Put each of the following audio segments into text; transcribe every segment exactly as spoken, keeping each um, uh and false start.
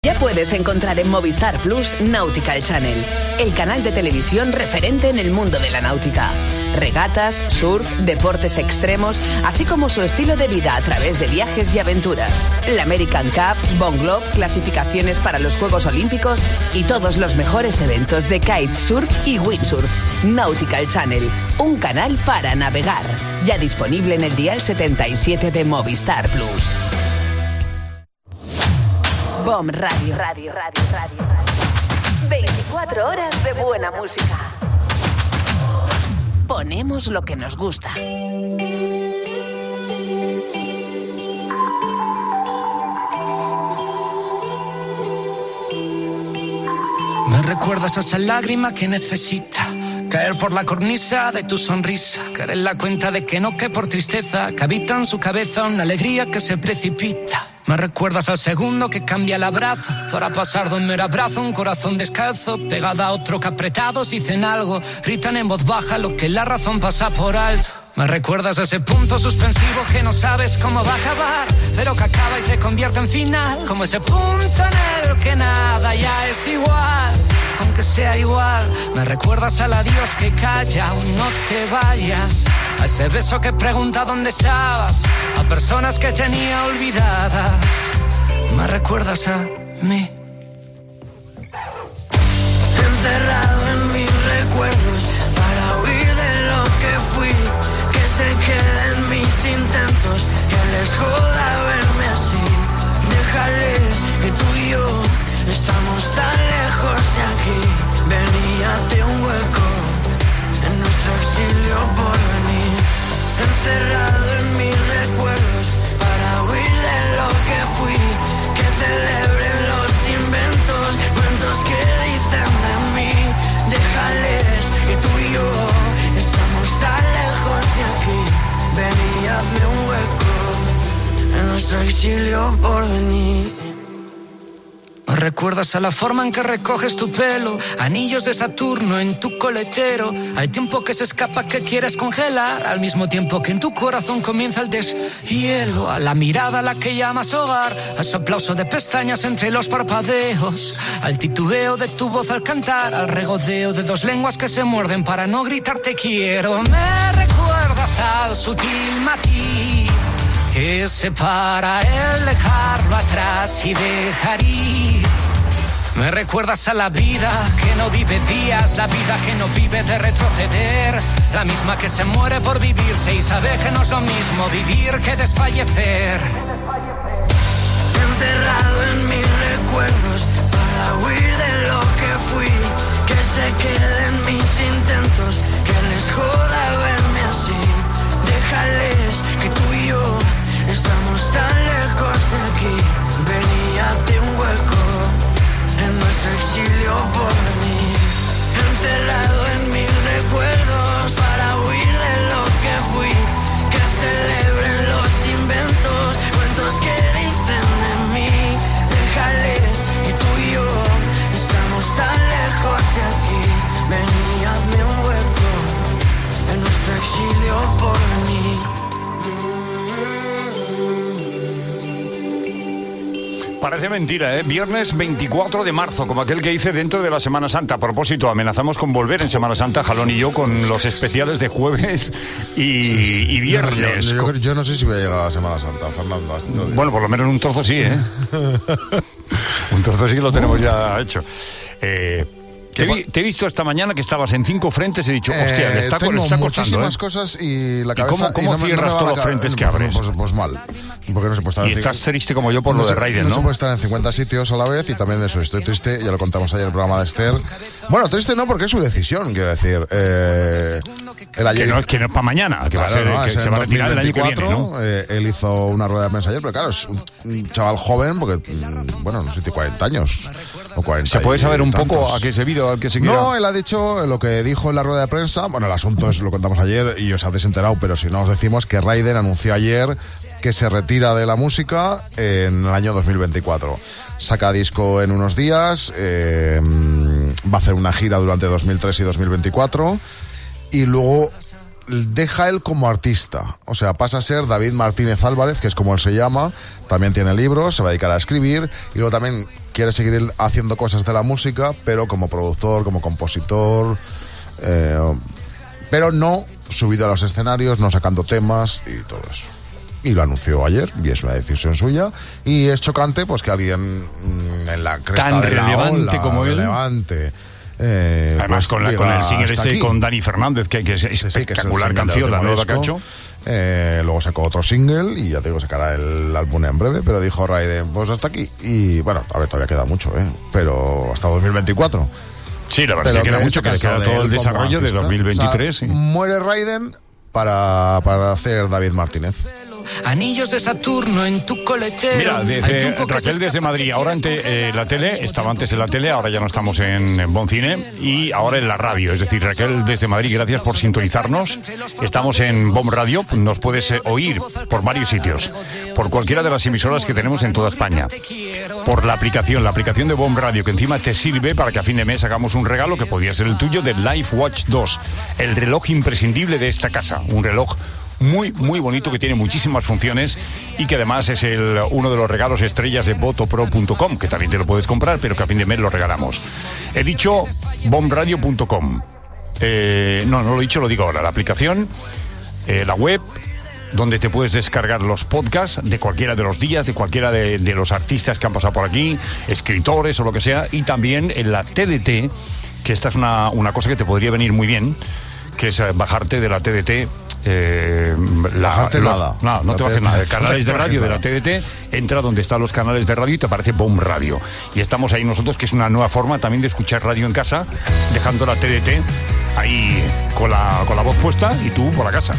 Ya puedes encontrar en Movistar Plus Nautical Channel, el canal de televisión referente en el mundo de la náutica. Regatas, surf, deportes extremos, así como su estilo de vida a través de viajes y aventuras. La American Cup, Bond Globe, clasificaciones para los Juegos Olímpicos y todos los mejores eventos de kitesurf y windsurf. Nautical Channel, un canal para navegar. Ya disponible en el dial setenta y siete de Movistar Plus. BOM Radio, radio, radio, radio, radio. veinticuatro horas de buena música. Ponemos lo que nos gusta. Me recuerdas a esa lágrima que necesita caer por la cornisa de tu sonrisa, caer en la cuenta de que no, que por tristeza que habita en su cabeza una alegría que se precipita. Me recuerdas al segundo que cambia el abrazo para pasar de un mero abrazo, un corazón descalzo pegada a otro que apretados dicen algo, gritan en voz baja lo que la razón pasa por alto. Me recuerdas a ese punto suspensivo que no sabes cómo va a acabar, pero que acaba y se convierte en final, como ese punto en el que nada ya es igual, aunque sea igual. Me recuerdas al adiós que calla, aún no te vayas, a ese beso que pregunta dónde estabas, a personas que tenía olvidadas. Me recuerdas a mí, encerrado en mis recuerdos para huir de lo que fui, que se queden mis intentos, que les joda verme así. Déjales que tú y yo estamos tan lejos de aquí. Veníate un hueco en nuestro exilio por venir, encerrado en mis recuerdos para huir de lo que fui, que celebren los inventos, cuentos que dicen de mí. Déjales que tú y yo estamos tan lejos de aquí. Ven y hazme un hueco en nuestro exilio por venir. ¿No recuerdas a la forma en que recoges tu pelo, anillos de Saturno en tu coletero, al tiempo que se escapa que quieres congelar, al mismo tiempo que en tu corazón comienza el deshielo, a la mirada a la que llamas hogar, a ese aplauso de pestañas entre los parpadeos, al titubeo de tu voz al cantar, al regodeo de dos lenguas que se muerden para no gritar te quiero. Me recuerdas al sutil matiz que separa el dejarlo atrás y dejar ir. Me recuerdas a la vida que no vive días, la vida que no vive de retroceder, la misma que se muere por vivirse y sabe que no es lo mismo vivir que desfallecer. Encerrado en mis recuerdos para huir de lo que fui, que se queden mis intentos, que les joda verme así. Déjales que tú y yo estamos tan lejos de aquí. Veníate un hueco en nuestro exilio por venir, encerrado en mis recuerdos para huir de lo que fui, que celebren los inventos, cuentos que dicen de mí. Déjales que tú y yo estamos tan lejos de aquí. Ven y hazme un hueco en nuestro exilio por venir. Parece mentira, ¿eh? Viernes veinticuatro de marzo, como aquel que dice dentro de la Semana Santa. A propósito, amenazamos con volver en Semana Santa, Jalón y yo, con los especiales de jueves y, y viernes. Yo, yo, yo, yo no sé si voy a llegar a la Semana Santa, Fernando. Bueno, por lo menos un trozo sí, ¿eh? Un trozo sí lo tenemos ya hecho. Eh... Te, vi, te he visto esta mañana que estabas en cinco frentes y he dicho, hostia, eh, le está, tengo le está costando, muchísimas ¿eh? cosas y la cabeza... ¿Y cómo, cómo y no cierras no todos los frentes que abres? Pues, pues mal, porque no se puede estar y en estás triste como yo por no lo de se, Raiden, ¿no? ¿no? No se puede estar en cincuenta sitios a la vez y también eso, estoy triste, ya lo contamos ayer en el programa de Esther. Bueno, triste no, porque es su decisión, quiero decir. Eh, el ayer, que, no, que no es para mañana, que, claro, va a ser, no, que se va a retirar el año que viene, ¿no? Eh, él hizo una rueda de prensa ayer, pero claro, es un, un chaval joven, porque, bueno, no sé, tiene cuarenta años. O cuarenta ¿Se puede saber un tantos. poco a qué se debido, a qué se quiera? No, él ha dicho lo que dijo en la rueda de prensa. Bueno, el asunto es, lo contamos ayer y os habréis enterado, pero si no os decimos que Raiden anunció ayer que se retira de la música en el año dos mil veinticuatro. Saca disco en unos días, eh, va a hacer una gira durante dos mil tres y dos mil veinticuatro y luego deja él como artista, o sea, pasa a ser David Martínez Álvarez, que es como él se llama, también tiene libros, se va a dedicar a escribir y luego también quiere seguir haciendo cosas de la música, pero como productor, como compositor, eh, pero no subido a los escenarios, no sacando temas y todo eso. Y lo anunció ayer, y es una decisión suya, y es chocante pues que alguien mmm, en la cresta tan de la relevante ola, como él, relevante, eh, además pues, con, la, con el single este aquí. con Dani Fernández, que, que es espectacular sí, que es el canción, la nueva que ha hecho. Eh, luego sacó otro single y ya te digo, sacará el álbum en breve, pero dijo Raiden, pues hasta aquí. Y bueno, a ver, todavía queda mucho, ¿eh? Pero hasta dos mil veinticuatro. Sí, la verdad, que queda mucho, que le queda todo el desarrollo de dos mil veintitrés. O sea, sí. Muere Raiden para, para hacer David Martínez. Anillos de Saturno en tu coletero. Mira, desde Raquel desde Madrid, ahora en te, eh, la tele, estaba antes en la tele, ahora ya no estamos en, en Boncine y ahora en la radio. Es decir, Raquel desde Madrid, gracias por sintonizarnos. Estamos en Bomb Radio, nos puedes eh, oír por varios sitios, por cualquiera de las emisoras que tenemos en toda España, por la aplicación, la aplicación de Bomb Radio, que encima te sirve para que a fin de mes hagamos un regalo que podría ser el tuyo de Life Watch dos, el reloj imprescindible de esta casa, un reloj muy, muy bonito, que tiene muchísimas funciones y que además es el, uno de los regalos estrellas de Votopro punto com, que también te lo puedes comprar, pero que a fin de mes lo regalamos. He dicho bomb radio punto com. Eh, no, no lo he dicho, lo digo ahora. La aplicación, eh, la web, donde te puedes descargar los podcasts de cualquiera de los días, de cualquiera de, de los artistas que han pasado por aquí, escritores o lo que sea, y también en la T D T, que esta es una, una cosa que te podría venir muy bien, que es bajarte de la T D T. Eh, la, los, nada. No, no te bajes nada. Canales de radio de la T D T, entra donde están los canales de radio y te aparece Bomb Radio. Y estamos ahí nosotros, que es una nueva forma también de escuchar radio en casa, dejando la T D T ahí con la, con la voz puesta y tú por la casa.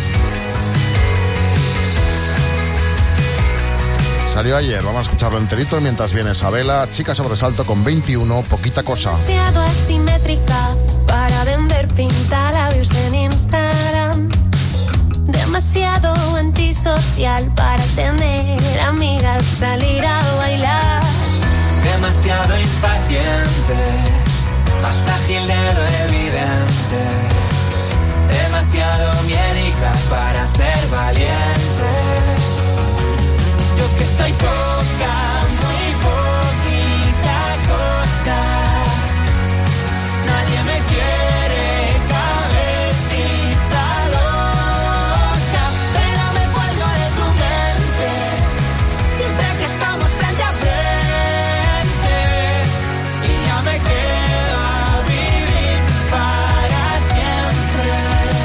Salió ayer, vamos a escucharlo enterito mientras viene Isabela, Chica Sobresalto con veintiuno, Poquita Cosa. Demasiado asimétrica para vender pintalabios en Instagram. Demasiado antisocial para tener amigas, salir a bailar. Demasiado impaciente, más fácil de lo evidente. Demasiado miedica para ser valiente. Yo que soy poca, muy poquita cosa. Nadie me quiere, cabecita loca. Pero me cuelgo de tu mente, siempre que estamos frente a frente. Y ya me quedo a vivir para siempre.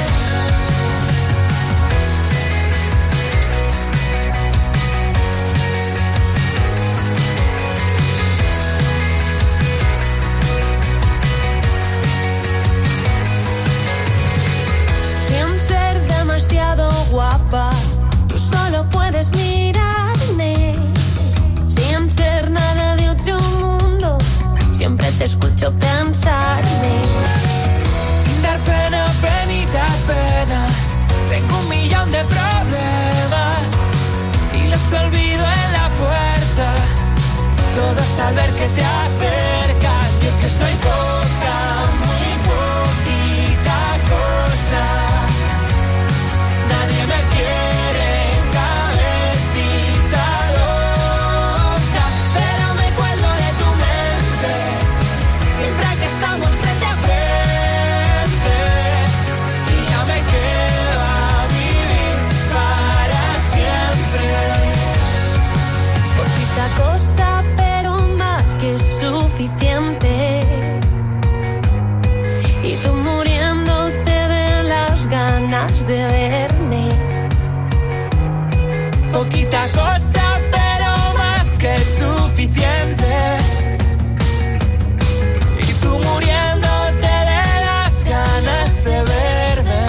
Guapa, tú solo puedes mirarme sin ser nada de otro mundo. Siempre te escucho pensarme. Sin dar pena, penita, pena. Tengo un millón de problemas y los olvido en la puerta. Todos al ver que te acercas. Yo que soy poca, muy poquita cosa. Nadie me quiere, cabecita loca. Pero me cuelgo de tu mente, siempre que estamos frente a frente. Y ya me quedo a vivir para siempre. Poquita cosa, pero más que suficiente. Y tú muriéndote de las ganas de verme. Poquita cosa, pero más que suficiente. Y tú muriéndote de las ganas de verme.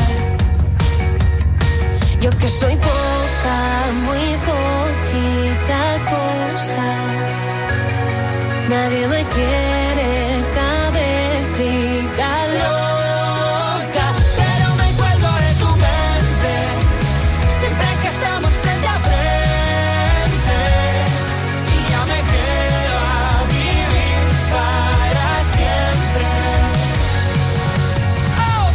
Yo que soy poca, muy poquita cosa. Nadie me quiere, cabecita loca. Pero me cuelgo de tu mente, siempre que estamos frente a frente. Y ya me quedo a vivir para siempre. Oh.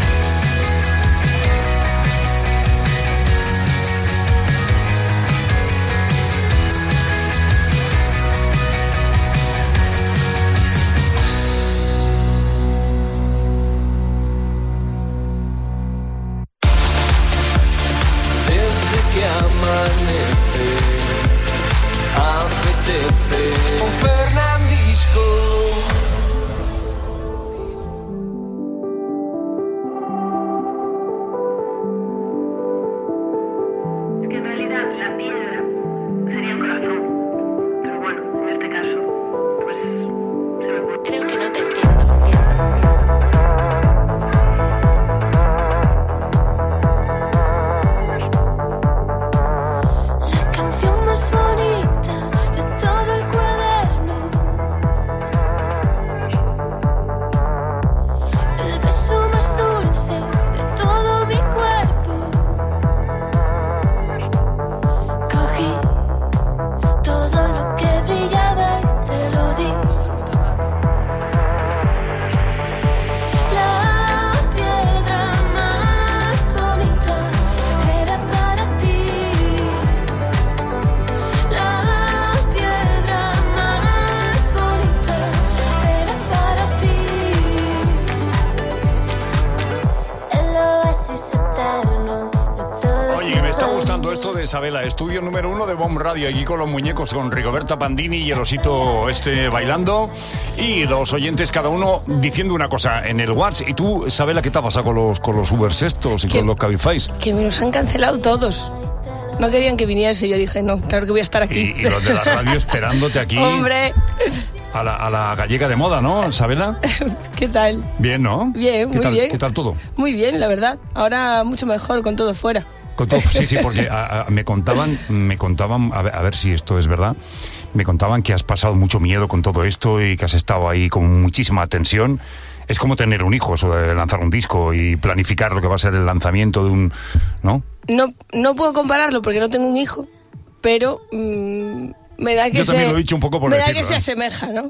de Sabela, estudio número uno de Bomb Radio, allí con los muñecos, con Rigoberta Pandini y el osito este bailando, y los oyentes cada uno diciendo una cosa en el WhatsApp. Y tú, Sabela, ¿qué te ha pasado con los, con los Ubers estos y que, con los Cabifys? Que me los han cancelado todos. No querían que viniese, yo dije, no, claro que voy a estar aquí. Y, y los de la radio esperándote aquí. ¡Hombre! A la, a la gallega de moda, ¿no, Sabela? ¿Qué tal? Bien, ¿no? Bien, ¿Qué muy tal, bien. ¿Qué tal todo? Muy bien, la verdad. Ahora mucho mejor, con todo fuera. Con todo, sí, sí, porque a, a, me contaban, me contaban, a ver, a ver si esto es verdad, me contaban que has pasado mucho miedo con todo esto y que has estado ahí con muchísima tensión. Es como tener un hijo, eso de lanzar un disco y planificar lo que va a ser el lanzamiento de un... ¿no? No, no puedo compararlo porque no tengo un hijo, pero... Mmm, me da que Yo se, también lo he dicho un poco por me decirlo, da que se ¿eh? asemeja, ¿no?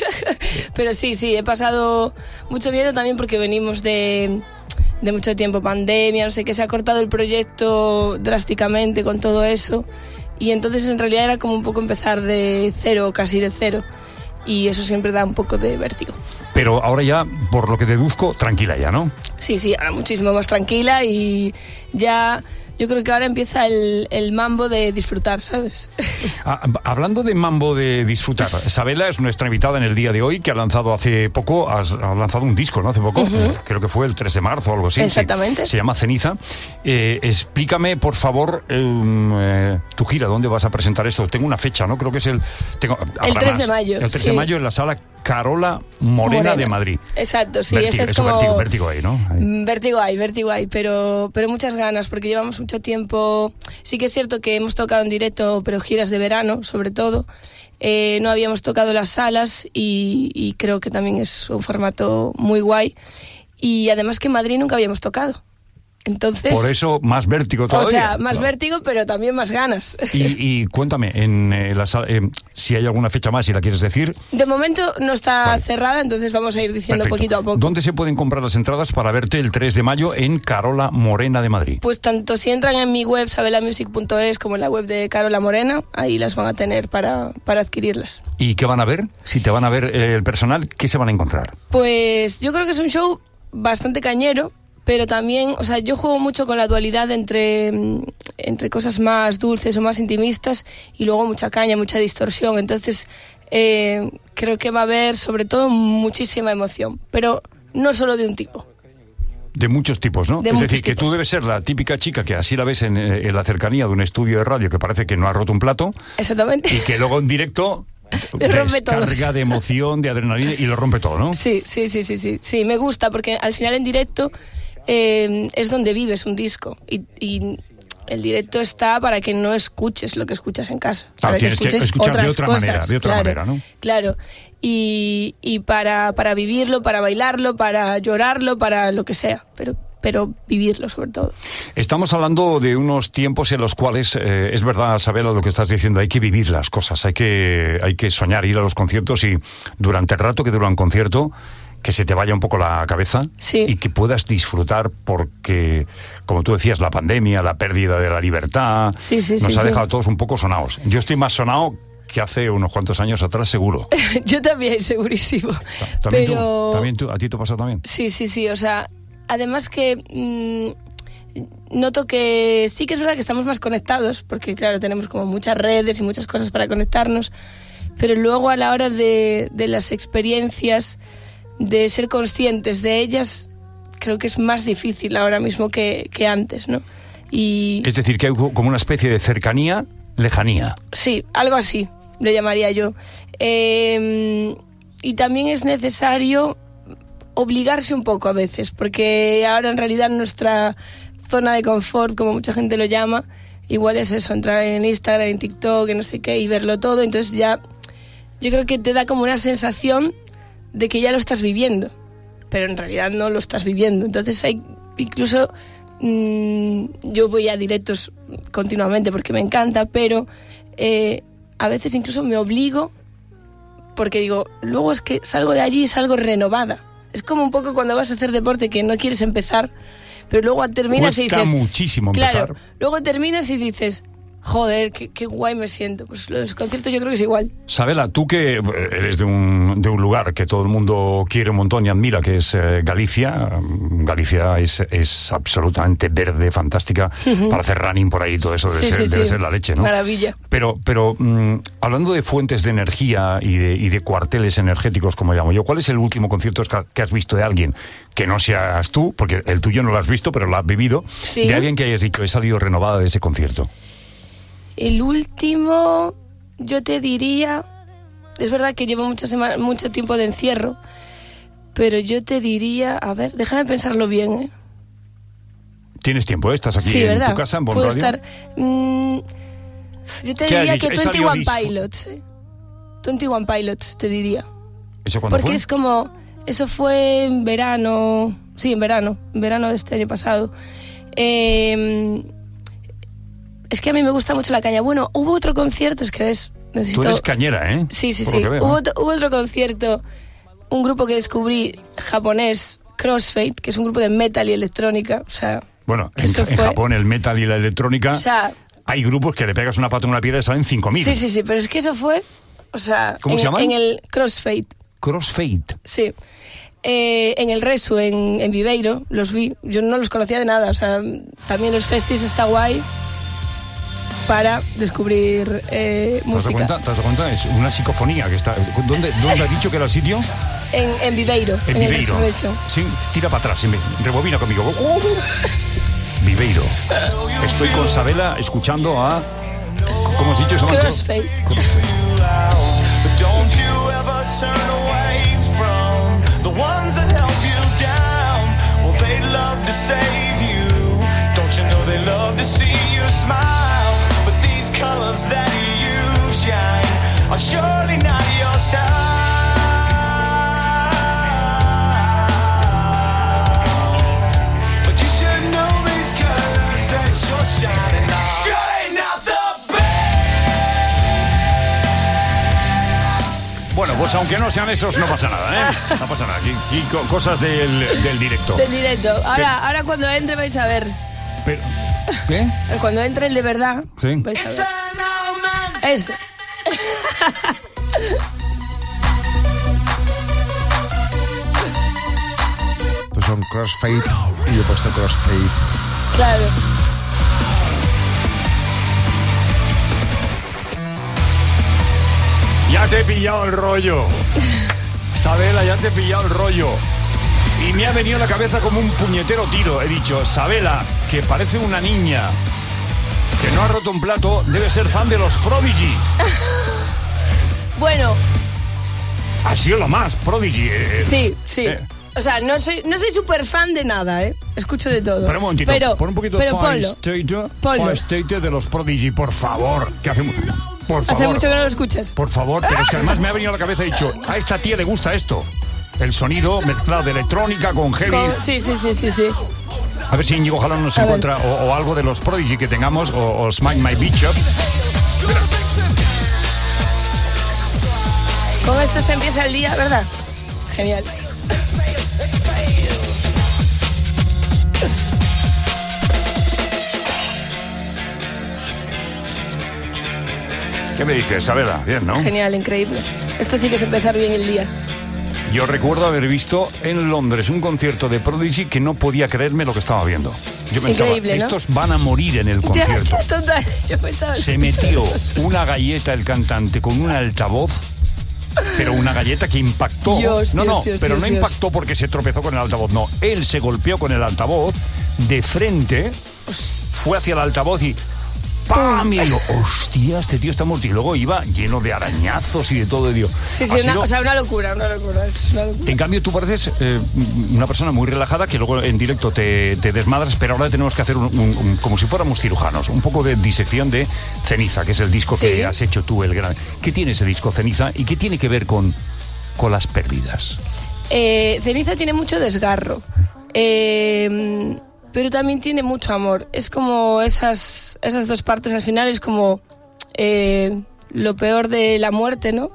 Pero sí, sí, he pasado mucho miedo también porque venimos de, de mucho tiempo pandemia, no sé qué, se ha cortado el proyecto drásticamente con todo eso, y entonces en realidad era como un poco empezar de cero, casi de cero, y eso siempre da un poco de vértigo. Pero ahora ya, por lo que deduzco, tranquila ya, ¿no? Sí, sí, ahora muchísimo más tranquila y ya... Yo creo que ahora empieza el, el mambo de disfrutar, ¿sabes? Ah, hablando de mambo de disfrutar, Sabela es nuestra invitada en el día de hoy, que ha lanzado hace poco, has, ha lanzado un disco, ¿no? Hace poco, uh-huh. Creo que fue el tres de marzo o algo así. Exactamente. Se, se llama Ceniza. Eh, explícame, por favor, eh, eh, tu gira, ¿dónde vas a presentar esto? Tengo una fecha, ¿no? Creo que es el... Tengo, el tres más, de mayo. El tres sí. de mayo en la sala Carola Morena, Morena. de Madrid. Exacto, sí. Vértigo, ese es eso como... vértigo, vértigo ahí, ¿no? Ahí. Vértigo hay, vértigo hay, pero, pero muchas ganas, porque llevamos mucho tiempo... Sí que es cierto que hemos tocado en directo, pero giras de verano, sobre todo. Eh, no habíamos tocado las salas y, y creo que también es un formato muy guay. Y además que en Madrid nunca habíamos tocado. Entonces, por eso más vértigo todavía. O sea, más no. vértigo, pero también más ganas. Y, y cuéntame, en eh, la sala, eh, si hay alguna fecha más, si la quieres decir. De momento no está vale. cerrada, entonces vamos a ir diciendo Perfecto. Poquito a poco. ¿Dónde se pueden comprar las entradas para verte el tres de mayo en Carola Morena de Madrid? Pues tanto si entran en mi web sabela music punto es como en la web de Carola Morena, ahí las van a tener para, para adquirirlas. ¿Y qué van a ver? Si te van a ver eh, el personal, ¿qué se van a encontrar? Pues yo creo que es un show bastante cañero, pero también, o sea, yo juego mucho con la dualidad entre, entre cosas más dulces o más intimistas y luego mucha caña, mucha distorsión. Entonces, eh, creo que va a haber, sobre todo, muchísima emoción, pero no solo de un tipo. De muchos tipos, ¿no? De es muchos decir, que tipos. tú debes ser la típica chica que así la ves en, en la cercanía de un estudio de radio que parece que no ha roto un plato. Exactamente. Y que luego en directo... descarga de emoción, de adrenalina y lo rompe todo, ¿no? Sí, sí, sí, sí, sí. Sí, me gusta porque al final en directo... Eh, es donde vives un disco y, y el directo está para que no escuches lo que escuchas en casa, Ah, para que tienes escuches que escuchar otras de otra cosas. manera, de otra claro, manera, ¿no? Claro, y, y para, para vivirlo, para bailarlo, para llorarlo, para lo que sea, pero pero vivirlo sobre todo. Estamos hablando de unos tiempos en los cuales, eh, es verdad, Sabela, lo que estás diciendo, hay que vivir las cosas, hay que, hay que soñar, ir a los conciertos y durante el rato que dura un concierto, que se te vaya un poco la cabeza sí. y que puedas disfrutar porque, como tú decías, la pandemia, la pérdida de la libertad, sí, sí, nos sí, ha sí. dejado a todos un poco sonados. Yo estoy más sonado que hace unos cuantos años atrás, seguro. Yo también, segurísimo. ¿También, Pero... tú, ¿También tú? ¿A ti te pasa también? Sí, sí, sí, o sea, además que... Mmm, noto que sí que es verdad que estamos más conectados, porque claro, tenemos como muchas redes y muchas cosas para conectarnos, pero luego a la hora de, de las experiencias, de ser conscientes de ellas, creo que es más difícil ahora mismo que, que antes, ¿no? Y... Es decir, que hay como una especie de cercanía, lejanía. Sí, algo así, le llamaría yo. Eh, y también es necesario obligarse un poco a veces, porque ahora en realidad nuestra zona de confort, como mucha gente lo llama, igual es eso, entrar en Instagram, en TikTok, en no sé qué, y verlo todo, entonces ya yo creo que te da como una sensación de que ya lo estás viviendo, pero en realidad no lo estás viviendo. Entonces hay incluso mmm, yo voy a directos continuamente porque me encanta, pero eh, a veces incluso me obligo porque digo, luego es que salgo de allí y salgo renovada. Es como un poco cuando vas a hacer deporte que no quieres empezar, pero luego terminas Cuesta y dices... muchísimo claro, empezar. luego terminas y dices... joder, qué, qué guay me siento. Pues los conciertos yo creo que es igual. Sabela, tú que eres de un, de un lugar que todo el mundo quiere un montón y admira, que es eh, Galicia. Galicia es, es absolutamente verde, fantástica, uh-huh. para hacer running por ahí y todo eso debe, sí, ser, sí, debe sí. ser la leche, ¿no? Maravilla. Pero, pero mmm, hablando de fuentes de energía y de, y de cuarteles energéticos, como llamo yo, ¿cuál es el último concierto que has visto de alguien que no seas tú, porque el tuyo no lo has visto, pero lo has vivido, ¿sí? De alguien que hayas dicho, he salido renovada de ese concierto? El último, yo te diría, es verdad que llevo mucha semana, mucho tiempo de encierro, pero yo te diría, a ver, déjame pensarlo bien, ¿eh? ¿Tienes tiempo? ¿eh? ¿Estás aquí sí, en ¿verdad? tu casa, en Bon Puedo Radio? estar, mmm, yo te diría que veintiuno Pilots, ¿eh? veintiuno Pilots, te diría. ¿Eso cuándo Porque fue? es como, eso fue en verano, sí, en verano, en verano de este año pasado. Eh... Es que a mí me gusta mucho la caña. Bueno, hubo otro concierto, es que ves... Necesito... Tú eres cañera, ¿eh? Sí, sí, Por sí. lo que veo, Hubo, ¿eh? hubo otro concierto, un grupo que descubrí japonés, Crossfade, que es un grupo de metal y electrónica, o sea... Bueno, en, eso en fue... Japón el metal y la electrónica... O sea... Hay grupos que le pegas una pata en una piedra y salen cinco mil. Sí, sí, sí, pero es que eso fue... O sea... ¿Cómo en, se llama? En el Crossfade. Crossfade. Sí. Eh, en el Resu, en, en Viveiro, los vi. Yo no los conocía de nada, o sea, también los festis está guay para descubrir eh, ¿Te has dado música. cuenta? ¿Te has dado cuenta? Es una psicofonía que está... ¿Dónde, dónde has dicho que era el sitio? En, en Viveiro, En, en el Viveiro. Resurrection. Sí, tira para atrás, sí, rebobina conmigo. Viveiro. Estoy con Sabela escuchando a... ¿Cómo has dicho? Crossfade. Crossfade. Don't you ever turn away from the ones that help you down. Well, they love to save you. Don't you know they love to see you smile? But these colors that you shine are surely not your style. But you should know these colors that you're shining on. Surely not the Bueno, pues aunque no sean esos, no pasa nada, ¿eh? No pasa nada. Aquí, aquí co- cosas del, del directo. Del directo. Ahora, Pero- ahora cuando entre vais a ver. Pero, ¿qué? Cuando entre el de verdad, Sí. vais a ver. Este. Estos son Crossfade y yo he puesto Crossfade. Claro. Ya te he pillado el rollo. Sabela, ya te he pillado el rollo. Y me ha venido a la cabeza como un puñetero tiro. He dicho, Sabela, que parece una niña que no ha roto un plato, debe ser fan de los Prodigy. Bueno, Ha sido lo más, Prodigy. eh, sí, sí. eh. O sea, no soy no soy súper fan de nada, ¿eh? Escucho de todo. Pero un momentito, pero, pon un poquito de pero Fire ponlo. State, Ponlo. Fire State de los Prodigy, por favor. Que hace, mu- por favor. Hace mucho que no lo escuchas. Por favor, pero es que además me ha venido a la cabeza y he dicho, a esta tía le gusta esto. El sonido mezclado de electrónica con heavy. Con- sí, sí, sí, sí, sí. A ver si Íñigo Jalón nos A ver. encuentra o, o algo de los Prodigy que tengamos, o, o Smite My Beach Up. Con esto se empieza el día, ¿verdad? Genial. ¿Qué me dices, Sabela? Bien, ¿no? Genial, increíble. Esto sí que es empezar bien el día. Yo recuerdo haber visto en Londres un concierto de Prodigy que no podía creerme lo que estaba viendo. Yo pensaba, Increíble, ¿no? estos van a morir en el Ya, concierto. ya, total. Yo pensaba Se que- metió una galleta el cantante con un altavoz, pero una galleta que impactó. Dios, no, Dios, no, Dios, pero Dios, no Dios. impactó porque se tropezó con el altavoz, no. Él se golpeó con el altavoz de frente, fue hacia el altavoz y ¡pam! Y digo, hostia, este tío está muerto. Y luego iba lleno de arañazos y de todo. Y digo, Sí, sí, ha una, sido- o sea, una locura, una locura. Es una locura. En cambio, tú pareces eh, una persona muy relajada que luego en directo te, te desmadras, pero ahora tenemos que hacer un, un- un- como si fuéramos cirujanos, un poco de disección de Ceniza, que es el disco Sí. que has hecho tú, el gran. ¿Qué tiene ese disco, Ceniza? ¿Y qué tiene que ver con, con las pérdidas? Eh, Ceniza tiene mucho desgarro, eh, pero también tiene mucho amor. Es como esas, esas dos partes al final, es como eh, lo peor de la muerte, ¿no?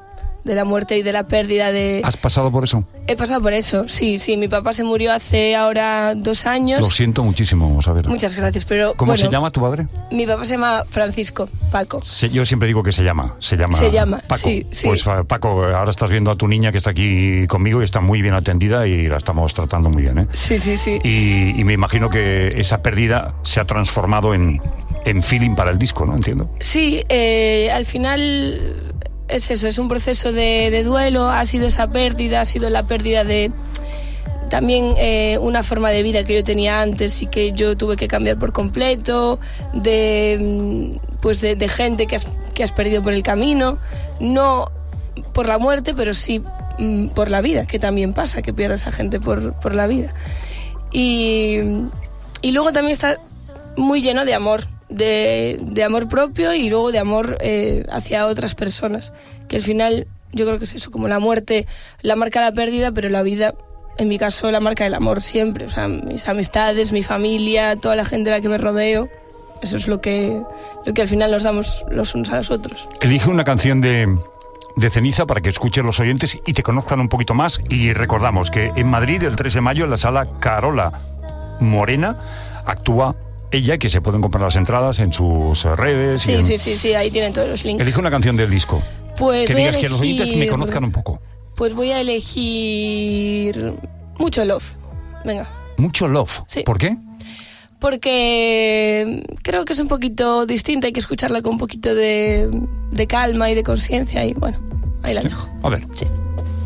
de la muerte y de la pérdida de... ¿Has pasado por eso? He pasado por eso, sí, sí. Mi papá se murió hace ahora dos años. Lo siento muchísimo, vamos a ver. Muchas gracias, pero... ¿Cómo bueno, se llama tu padre? Mi papá se llama Francisco, Paco. Se, yo siempre digo que se llama, se llama... Se llama, Paco. sí, sí. Pues Paco, ahora estás viendo a tu niña que está aquí conmigo y está muy bien atendida y la estamos tratando muy bien, ¿eh? Sí, sí, sí. Y, y me imagino que esa pérdida se ha transformado en, en feeling para el disco, ¿no? Entiendo. Sí, eh, al final... Es eso, es un proceso de, de duelo, ha sido esa pérdida, ha sido la pérdida de también eh, una forma de vida que yo tenía antes y que yo tuve que cambiar por completo, de, pues de, de gente que has, que has perdido por el camino, no por la muerte, pero sí mm, por la vida, que también pasa, que pierdes a gente por, por la vida. Y, y luego también está muy lleno de amor. De, de amor propio y luego de amor eh, hacia otras personas, que al final yo creo que es eso, como la muerte la marca la pérdida, pero la vida, en mi caso, la marca el amor siempre, o sea, mis amistades, mi familia, toda la gente a la que me rodeo, eso es lo que, lo que al final nos damos los unos a los otros. Elige una canción de, de Ceniza para que escuchen los oyentes y te conozcan un poquito más, y recordamos que en Madrid el tres de mayo en la sala Carola Morena actúa ella, que se pueden comprar las entradas en sus redes. Sí, y en... sí, sí, sí, ahí tienen todos los links. Elige una canción del disco. Pues que digas elegir... que los oyentes me conozcan un poco. Pues voy a elegir Mucho Love. Venga. Mucho Love. Sí. ¿Por qué? Porque creo que es un poquito distinta, hay que escucharla con un poquito de, de calma y de conciencia y bueno, ahí la Sí. dejo. A ver. Sí.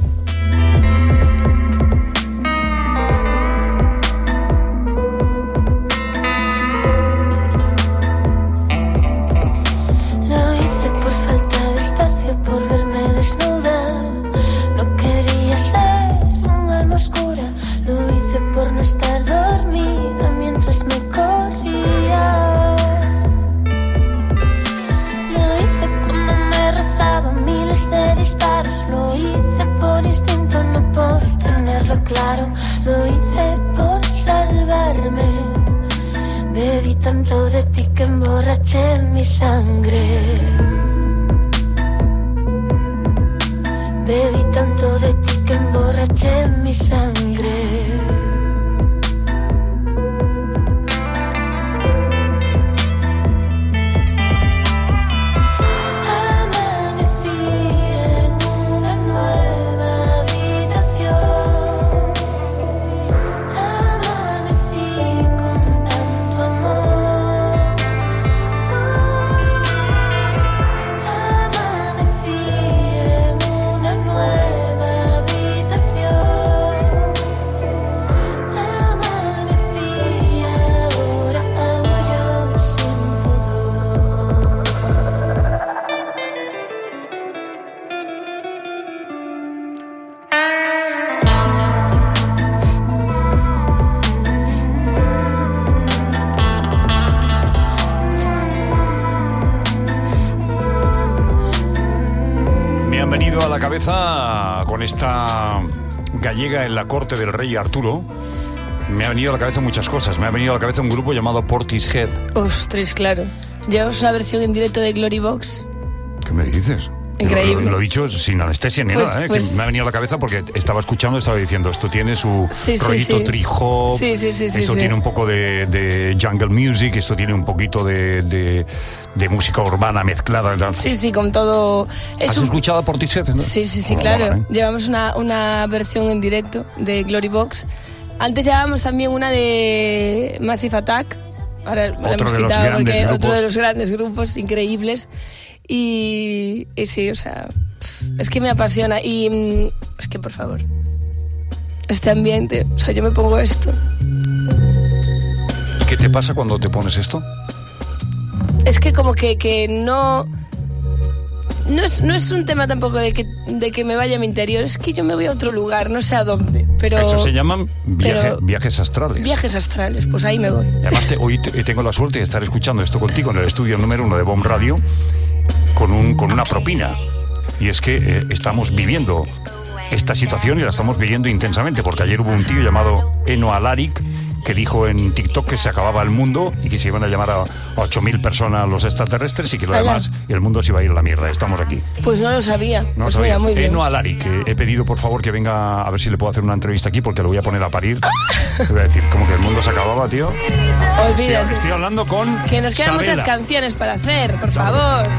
Por verme desnuda, no quería ser un alma oscura. Lo hice por no estar dormida mientras me corría. Lo hice cuando me rezaban miles de disparos. Lo hice por instinto, no por tenerlo claro. Lo hice por salvarme. Bebí tanto de ti que emborraché mi sangre. Bebí tanto de ti que emborraché mi sangre. Amanecí en una nueva habitación. Amanecí con tanto amor. Amanecí en una nueva habitación. Amanecí ahora hago yo sin pudor. Me han venido a la cabeza con esta gallega en la corte del rey Arturo. Me ha venido a la cabeza muchas cosas. Me ha venido a la cabeza un grupo llamado Portishead. Ostras, claro. Llevamos una versión en directo de Glory Box. ¿Qué me dices? Increíble. Lo, lo he dicho sin anestesia ni Pues- nada, ¿eh? pues- Que me ha venido a la cabeza porque estaba escuchando, estaba diciendo, esto tiene su Sí, sí, rollito sí. trip hop, Sí, sí, sí, sí, esto sí. tiene un poco de, de jungle music, esto tiene un poquito de, de, de música urbana mezclada. Sí, sí, con todo... Es ¿Has un- escuchado a Portishead? ¿no? Sí, sí, sí, Bueno, claro. bueno, ¿eh? Llevamos una, una versión en directo de Glory Box. Antes llevábamos también una de Massive Attack. Ahora la Otro hemos de los quitado grandes porque grupos. otro de los grandes grupos increíbles. Y, y sí, o sea, es que me apasiona. Y mm, es que, por favor, este ambiente, o sea, yo me pongo esto. ¿Qué te pasa cuando te pones esto? Es que como que, que no... No es, no es un tema tampoco de que, de que me vaya a mi interior, es que yo me voy a otro lugar, no sé a dónde, pero... Eso se llaman viaje- pero- viajes astrales. Viajes astrales, pues ahí me voy. Además, te- hoy te- tengo la suerte de estar escuchando esto contigo en el estudio número uno de Bomb Radio con, un, con una propina. Y es que eh, estamos viviendo esta situación y la estamos viviendo intensamente, porque ayer hubo un tío llamado Eno Alaric que dijo en TikTok que se acababa el mundo y que se iban a llamar a ocho mil personas los extraterrestres y que lo Hola. demás, y el mundo se iba a ir a la mierda. Estamos aquí. Pues no lo sabía. No pues sabía. mira, muy bien. Eno Alari, que he pedido por favor que venga a ver si le puedo hacer una entrevista aquí porque lo voy a poner a parir. Le voy a decir, como que el mundo se acababa, tío. Estoy, Olvídate. estoy hablando con Que nos quedan Sabela. muchas canciones para hacer, por favor.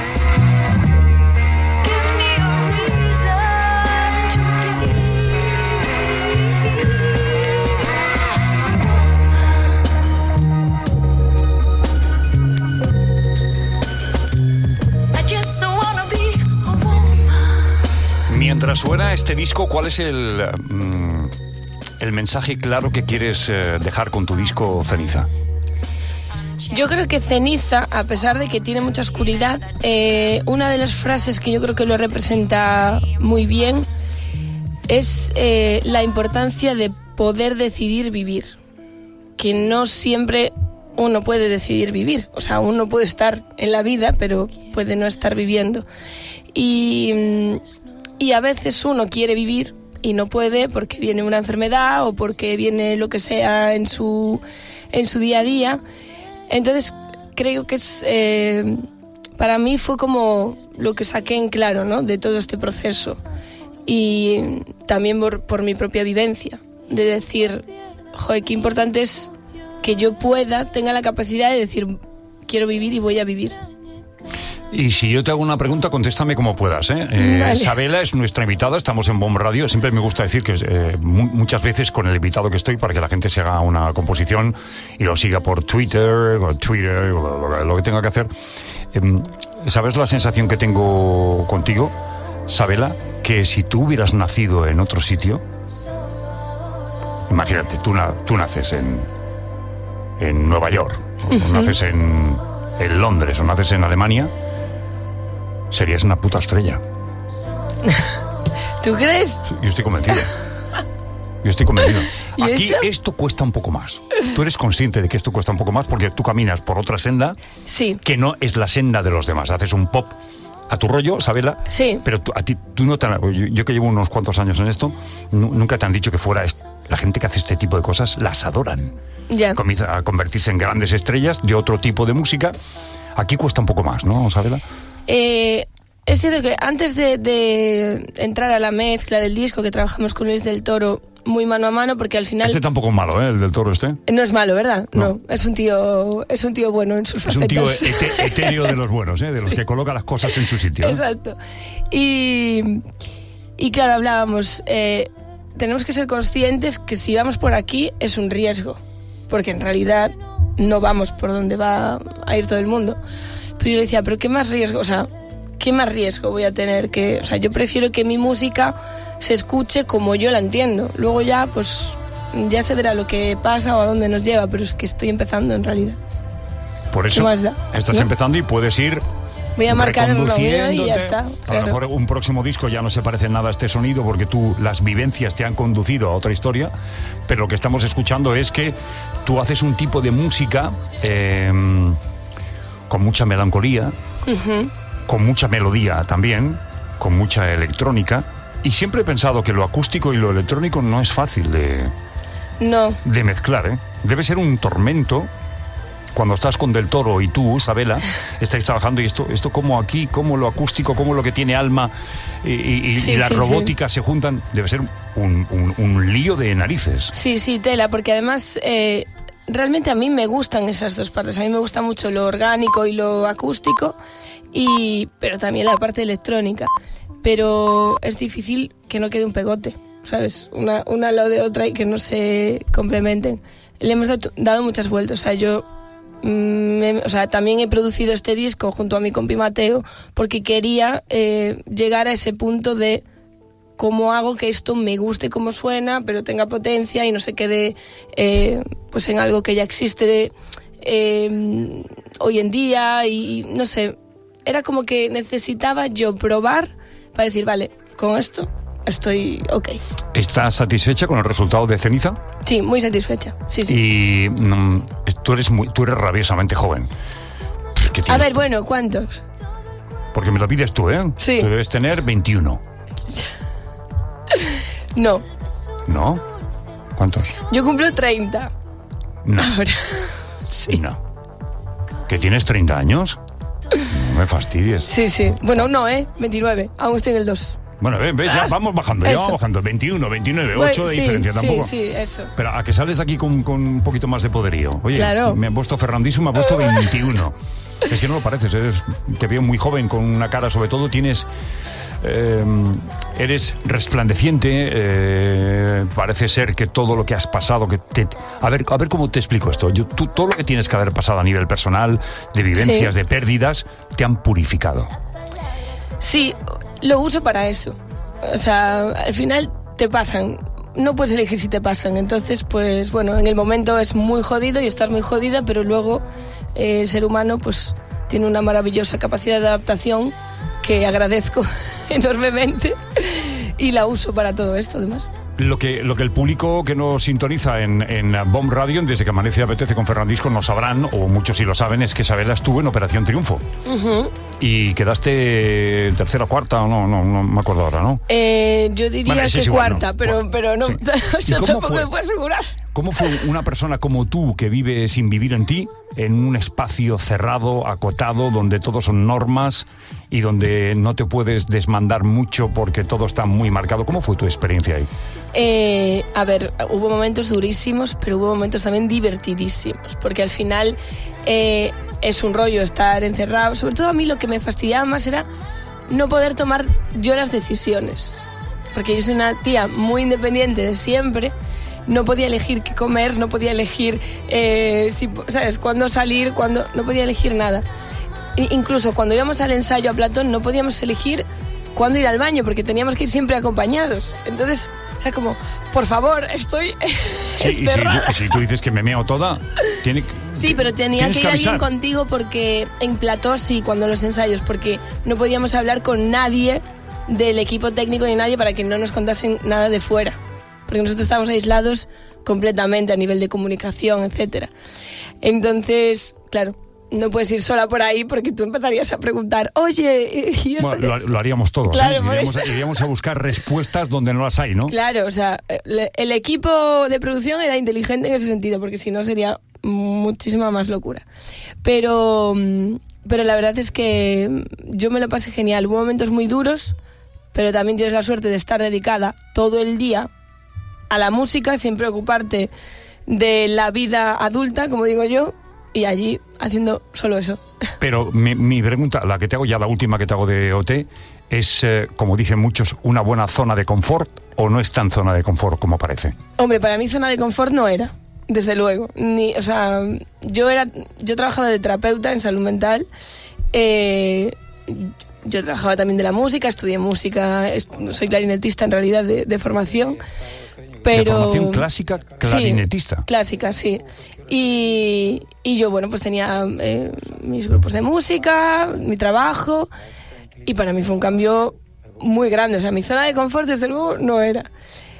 Mientras suena este disco, ¿cuál es el, mm, el mensaje claro que quieres eh, dejar con tu disco Ceniza? Yo creo que Ceniza, a pesar de que tiene mucha oscuridad, eh, una de las frases que yo creo que lo representa muy bien es eh, la importancia de poder decidir vivir. Que no siempre uno puede decidir vivir. O sea, uno puede estar en la vida, pero puede no estar viviendo. Y, y a veces uno quiere vivir y no puede porque viene una enfermedad o porque viene lo que sea en su, en su día a día. Entonces creo que es eh, para mí fue como lo que saqué en claro, ¿no?, de todo este proceso, y también por, por mi propia vivencia, de decir, joder, qué importante es que yo pueda, tenga la capacidad de decir quiero vivir y voy a vivir. Y si yo te hago una pregunta, contéstame como puedas, ¿eh? Eh, Vale. Sabela es nuestra invitada, estamos en Bomb Radio. Siempre me gusta decir que eh, mu- muchas veces con el invitado que estoy para que la gente se haga una composición y lo siga por Twitter, o Twitter, o lo, lo que tenga que hacer. Eh, ¿Sabes la sensación que tengo contigo, Sabela? Que si tú hubieras nacido en otro sitio, imagínate, tú, na- tú naces en, en Nueva York, o naces en, en Londres, o naces en Alemania, serías una puta estrella. ¿Tú crees? Yo estoy convencido. Yo estoy convencido. ¿Y Aquí eso? esto cuesta un poco más. Tú eres consciente de que esto cuesta un poco más porque tú caminas por otra senda Sí. que no es la senda de los demás. Haces un pop a tu rollo, Sabela. Sí. Pero tú, a ti, tú no te han- yo, yo que llevo unos cuantos años en esto, nu- nunca te han dicho que fuera est- la gente que hace este tipo de cosas las adoran. Ya. Comienza a convertirse en grandes estrellas de otro tipo de música. Aquí cuesta un poco más, ¿no, Sabela? Eh, es cierto que antes de, de entrar a la mezcla del disco, que trabajamos con Luis del Toro muy mano a mano, porque al final Este tampoco es malo, ¿eh? El del Toro este. no es malo, ¿verdad? No. No, es un tío, es un tío bueno en sus Es un tío facetas. ete- etéreo de los buenos, ¿eh? De los que coloca las cosas en su sitio. ¿eh? Exacto. Y, y claro, hablábamos, eh, tenemos que ser conscientes que si vamos por aquí es un riesgo, porque en realidad no vamos por donde va a ir todo el mundo. Pero yo le decía, ¿pero qué más riesgo? O sea, ¿qué más riesgo voy a tener? Que, o sea, yo prefiero que mi música se escuche como yo la entiendo. Luego ya, pues, ya se verá lo que pasa o a dónde nos lleva, pero es que estoy empezando en realidad. Por eso ¿Qué más da? estás ¿No? empezando y puedes ir Voy a marcar el número y ya reconduciéndote. está. A claro. lo mejor un próximo disco ya no se parece nada a este sonido porque tú, las vivencias te han conducido a otra historia, pero lo que estamos escuchando es que tú haces un tipo de música eh, con mucha melancolía, con mucha melodía también, con mucha electrónica, y siempre he pensado que lo acústico y lo electrónico no es fácil de, No, de mezclar, ¿eh? Debe ser un tormento cuando estás con Del Toro y tú, Sabela, estáis trabajando y esto, esto como aquí, como lo acústico, como lo que tiene alma y, y- Sí, y la sí, robótica se juntan, debe ser un, un- un lío de narices. sí, sí, tela, porque además eh, realmente a mí me gustan esas dos partes. A mí me gusta mucho lo orgánico y lo acústico, y, pero también la parte electrónica. Pero es difícil que no quede un pegote, ¿sabes? Una, una al lado de otra y que no se complementen. Le hemos dado, dado muchas vueltas. O sea, yo mm, me- o sea, también he producido este disco junto a mi compi Mateo porque quería eh, llegar a ese punto de cómo hago que esto me guste como suena, pero tenga potencia y no se quede eh, pues en algo que ya existe de, eh, hoy en día. Y no sé, era como que necesitaba yo probar para decir, vale, con esto estoy ok. ¿Estás satisfecha con el resultado de Ceniza? Sí, muy satisfecha. Sí, sí. Y mm, tú, eres muy, tú eres rabiosamente joven. ¿Qué A tienes ver, tú? bueno, ¿cuántos? Porque me lo pides tú, ¿eh? Sí. Tú debes tener veintiuno, No, ¿no? ¿Cuántos? yo cumplo treinta. No. Ahora, sí. No. ¿Que tienes treinta años? No me fastidies. Sí, sí. Bueno, no, ¿eh? veintinueve. Aún estoy en el dos. Bueno, ves, ves, ya Ah, vamos bajando, ya eso. vamos bajando. veintiuno, veintinueve, Bueno, ocho de sí, diferencia tampoco. Sí, sí, eso. Pero a que sales aquí con, con un poquito más de poderío. Oye, Claro. me han puesto Ferrandísimo, me ha puesto veintiuno. Es que no lo pareces, eres, te veo muy joven, con una cara, sobre todo tienes... Eh, eres resplandeciente, eh, parece ser que todo lo que has pasado, que te, a ver, a ver cómo te explico esto. Yo, tú, todo lo que tienes que haber pasado a nivel personal, de vivencias, Sí. de pérdidas, te han purificado. Sí, lo uso para eso. O sea, al final te pasan. No puedes elegir si te pasan. Entonces, pues bueno, en el momento es muy jodido y estás muy jodida, pero luego eh, el ser humano pues tiene una maravillosa capacidad de adaptación que agradezco enormemente y la uso para todo esto, además. Lo que, lo que el público que nos sintoniza en, en Bomb Radio, desde que amanece apetece con Ferrandisco, no sabrán, o muchos sí lo saben, es que Sabela estuvo en Operación Triunfo. Uh-huh. Y quedaste tercera o cuarta, o no, no, no me acuerdo ahora, ¿no? Eh, yo diría Bueno, ese que es igual, cuarta, ¿no? pero, Bueno, pero no, sí. ¿Y yo cómo tampoco fue? me puedo asegurar. ¿Cómo fue una persona como tú, que vive sin vivir en ti, en un espacio cerrado, acotado, donde todo son normas y donde no te puedes desmandar mucho porque todo está muy marcado? ¿Cómo fue tu experiencia ahí? Eh, a ver, hubo momentos durísimos, pero hubo momentos también divertidísimos, porque al final eh, es un rollo estar encerrado. Sobre todo a mí lo que me fastidiaba más era no poder tomar yo las decisiones, porque yo soy una tía muy independiente de siempre. No podía elegir qué comer, no podía elegir, eh, si, ¿sabes?, cuándo salir, cuándo, no podía elegir nada. I- incluso cuando íbamos al ensayo a Platón no podíamos elegir cuándo ir al baño, porque teníamos que ir siempre acompañados. Entonces era como, por favor, estoy Sí, y si, encerrada. yo- si tú dices que me meo toda, tiene que- Sí, pero tenía tienes que ir alguien avisar. contigo, porque en plató sí, cuando los ensayos, porque no podíamos hablar con nadie del equipo técnico ni nadie para que no nos contasen nada de fuera, porque nosotros estábamos aislados completamente a nivel de comunicación, etcétera. Entonces, claro, no puedes ir sola por ahí porque tú empezarías a preguntar, oye, ¿y esto Bueno, qué lo, es? lo haríamos todos, Claro, ¿eh? por Iríamos, eso. iríamos a buscar respuestas donde no las hay, ¿no? Claro, o sea, el, el equipo de producción era inteligente en ese sentido, porque si no sería muchísima más locura. Pero, mm, pero la verdad es que yo me lo pasé genial. Hubo momentos muy duros, pero también tienes la suerte de estar dedicada todo el día a la música, sin preocuparte de la vida adulta, como digo yo, y allí haciendo solo eso. Pero mi, mi pregunta, la que te hago ya, la última que te hago de O T, es, eh, como dicen muchos, ¿una buena zona de confort o no es tan zona de confort como parece? Hombre, para mí zona de confort no era, desde luego. Ni, o sea, yo era, yo trabajaba de terapeuta en salud mental. Eh, yo trabajaba también de la música, estudié música, est- soy clarinetista en realidad de, de formación. Pero, ¿De formación clásica, clarinetista? Sí, clásica, sí. Y, y yo, bueno, pues tenía eh, mis grupos de música, mi trabajo, y para mí fue un cambio muy grande. O sea, mi zona de confort, desde luego, no era.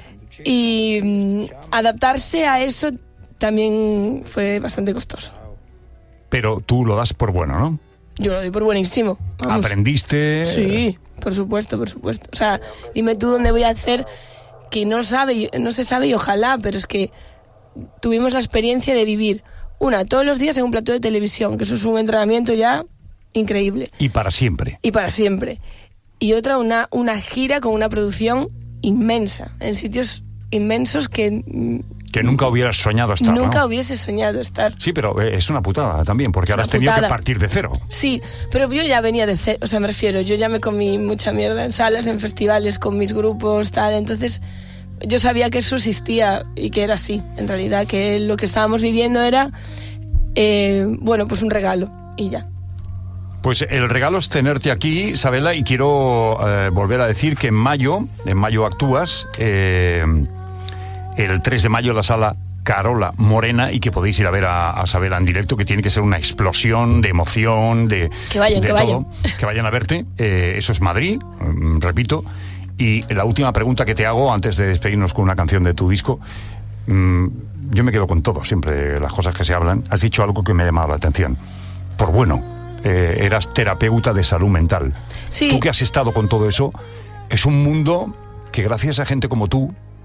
Y mm, adaptarse a eso también fue bastante costoso. Pero tú lo das por bueno, ¿no? Yo lo doy por buenísimo. Vamos. ¿Aprendiste? Sí, por supuesto, por supuesto. O sea, dime tú dónde voy a hacer, que no sabe, no se sabe y ojalá, pero es que tuvimos la experiencia de vivir una todos los días en un plató de televisión, que eso es un entrenamiento ya increíble. Y para siempre. Y para siempre. Y otra, una, una gira con una producción inmensa, en sitios inmensos que mm, Que nunca hubieras soñado estar, nunca ¿no? hubiese soñado estar. Sí, pero eh, es una putada también, porque Es ahora una has tenido putada. que partir de cero. Sí, pero yo ya venía de cero, o sea, me refiero, yo ya me comí mucha mierda en salas, en festivales, con mis grupos, tal, entonces yo sabía que eso existía y que era así, en realidad, que lo que estábamos viviendo era, eh, bueno, pues un regalo y ya. Pues el regalo es tenerte aquí, Sabela, y quiero eh, volver a decir que en mayo, en mayo actúas, eh, el tres de mayo en la sala Carola Morena, y que podéis ir a ver a, a Sabela en directo, que tiene que ser una explosión de emoción, de, Que vayan, de que todo. vayan. Que vayan a verte. Eh, eso es Madrid, mm, repito. Y la última pregunta que te hago, antes de despedirnos con una canción de tu disco, mm, yo me quedo con todo, siempre las cosas que se hablan. Has dicho algo que me ha llamado la atención. Por bueno, eh, eras terapeuta de salud mental. Sí. Tú que has estado con todo eso, es un mundo que gracias a gente como tú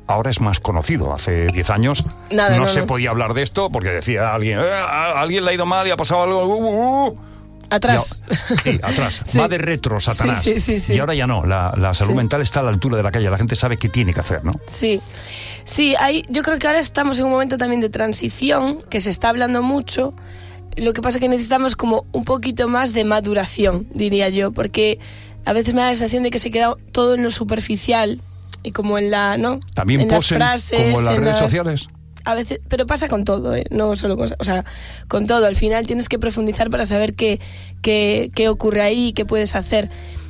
ahora es más conocido. Hace diez años Nada, no, no, se no. podía hablar de esto porque decía alguien, eh, a alguien le ha ido mal y ha pasado algo. Uh, uh, uh. Atrás. Ya, sí, atrás. Sí. Va de retro, Satanás. Sí, sí, sí, sí. Y ahora ya no. La, la salud Sí. mental está a la altura de la calle. La gente sabe qué tiene que hacer, ¿no? Sí, sí, hay, yo creo que ahora estamos en un momento también de transición, que se está hablando mucho. Lo que pasa es que necesitamos como un poquito más de maduración, diría yo, porque a veces me da la sensación de que se queda todo en lo superficial y como en la, ¿no? También en las posen frases, como en las en redes las- sociales. A veces, pero pasa con todo, ¿eh? No solo con, o sea, con todo. Al final tienes que profundizar para saber qué, qué, qué ocurre ahí y qué puedes hacer.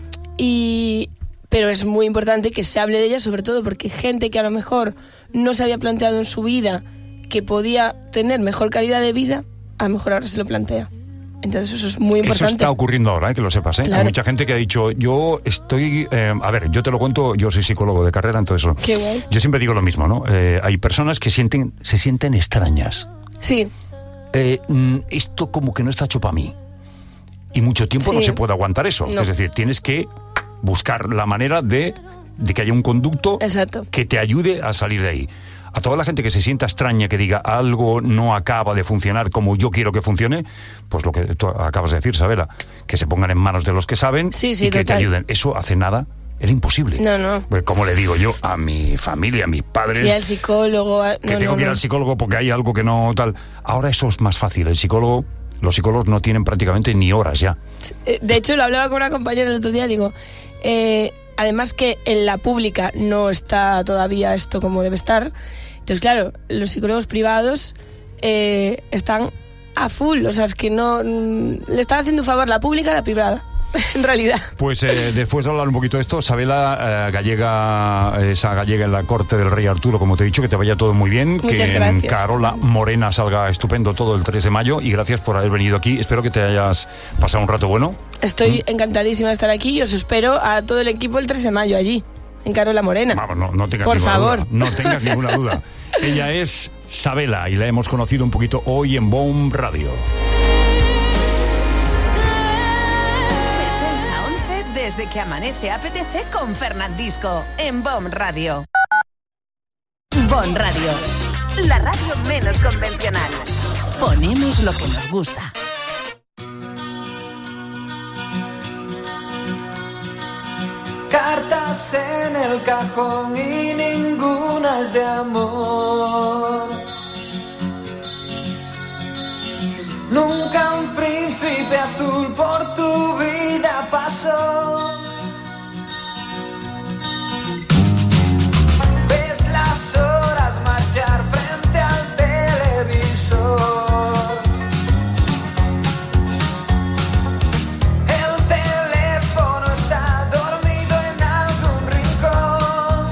Y, pero es muy importante que se hable de ella, sobre todo porque gente que a lo mejor no se había planteado en su vida que podía tener mejor calidad de vida, a lo mejor ahora se lo plantea. Entonces eso es muy importante. Eso está ocurriendo ahora, ¿eh? Que lo sepas, ¿eh? Claro. Hay mucha gente que ha dicho, yo estoy... eh, a ver, yo te lo cuento, yo soy psicólogo de carrera, entonces... Qué guay. Yo siempre digo lo mismo, ¿no? Eh, hay personas que sienten, se sienten extrañas. Sí, Eh, mm, esto como que no está hecho para mí. Y mucho tiempo Sí. no se puede aguantar eso. No. Es decir, tienes que buscar la manera de, de que haya un conducto exacto. que te ayude a salir de ahí. A toda la gente que se sienta extraña, que diga algo no acaba de funcionar como yo quiero que funcione, pues lo que tú acabas de decir, Sabela, que se pongan en manos de los que saben Sí, sí, y que te total. ayuden. Eso hace nada era imposible. No, no. Pues, como le digo yo a mi familia, a mis padres, Y al psicólogo... a- que no, tengo no, que ir no. al psicólogo porque hay algo que no tal. Ahora eso es más fácil. El psicólogo, los psicólogos no tienen prácticamente ni horas ya. Eh, De hecho, lo hablaba con una compañera el otro día, digo, eh, además que en la pública no está todavía esto como debe estar, entonces claro, los psicólogos privados eh, están a full, o sea, es que no mm, le están haciendo un favor la pública a la privada, en realidad. Pues eh, después de hablar un poquito de esto, Sabela, eh, gallega, esa gallega en la corte del rey Arturo, como te he dicho, que te vaya todo muy bien, Muchas que gracias. en Carola Morena salga estupendo todo el tres de mayo y gracias por haber venido aquí. Espero que te hayas pasado un rato bueno. Estoy encantadísima de estar aquí y os espero a todo el equipo el tres de mayo allí, en Carola Morena. Vamos, no, no tengas Por ninguna favor. duda. No tengas ninguna duda. Ella es Sabela y la hemos conocido un poquito hoy en Boom Radio. De seis a once, desde que amanece apetece con Fernandisco, en Bon Radio. Bon Radio, la radio menos convencional. Ponemos lo que nos gusta. Cartas en el cajón y ninguna es de amor. Nunca un príncipe azul por tu vida pasó. Ves las horas marchar frente al televisor. El teléfono está dormido en algún rincón.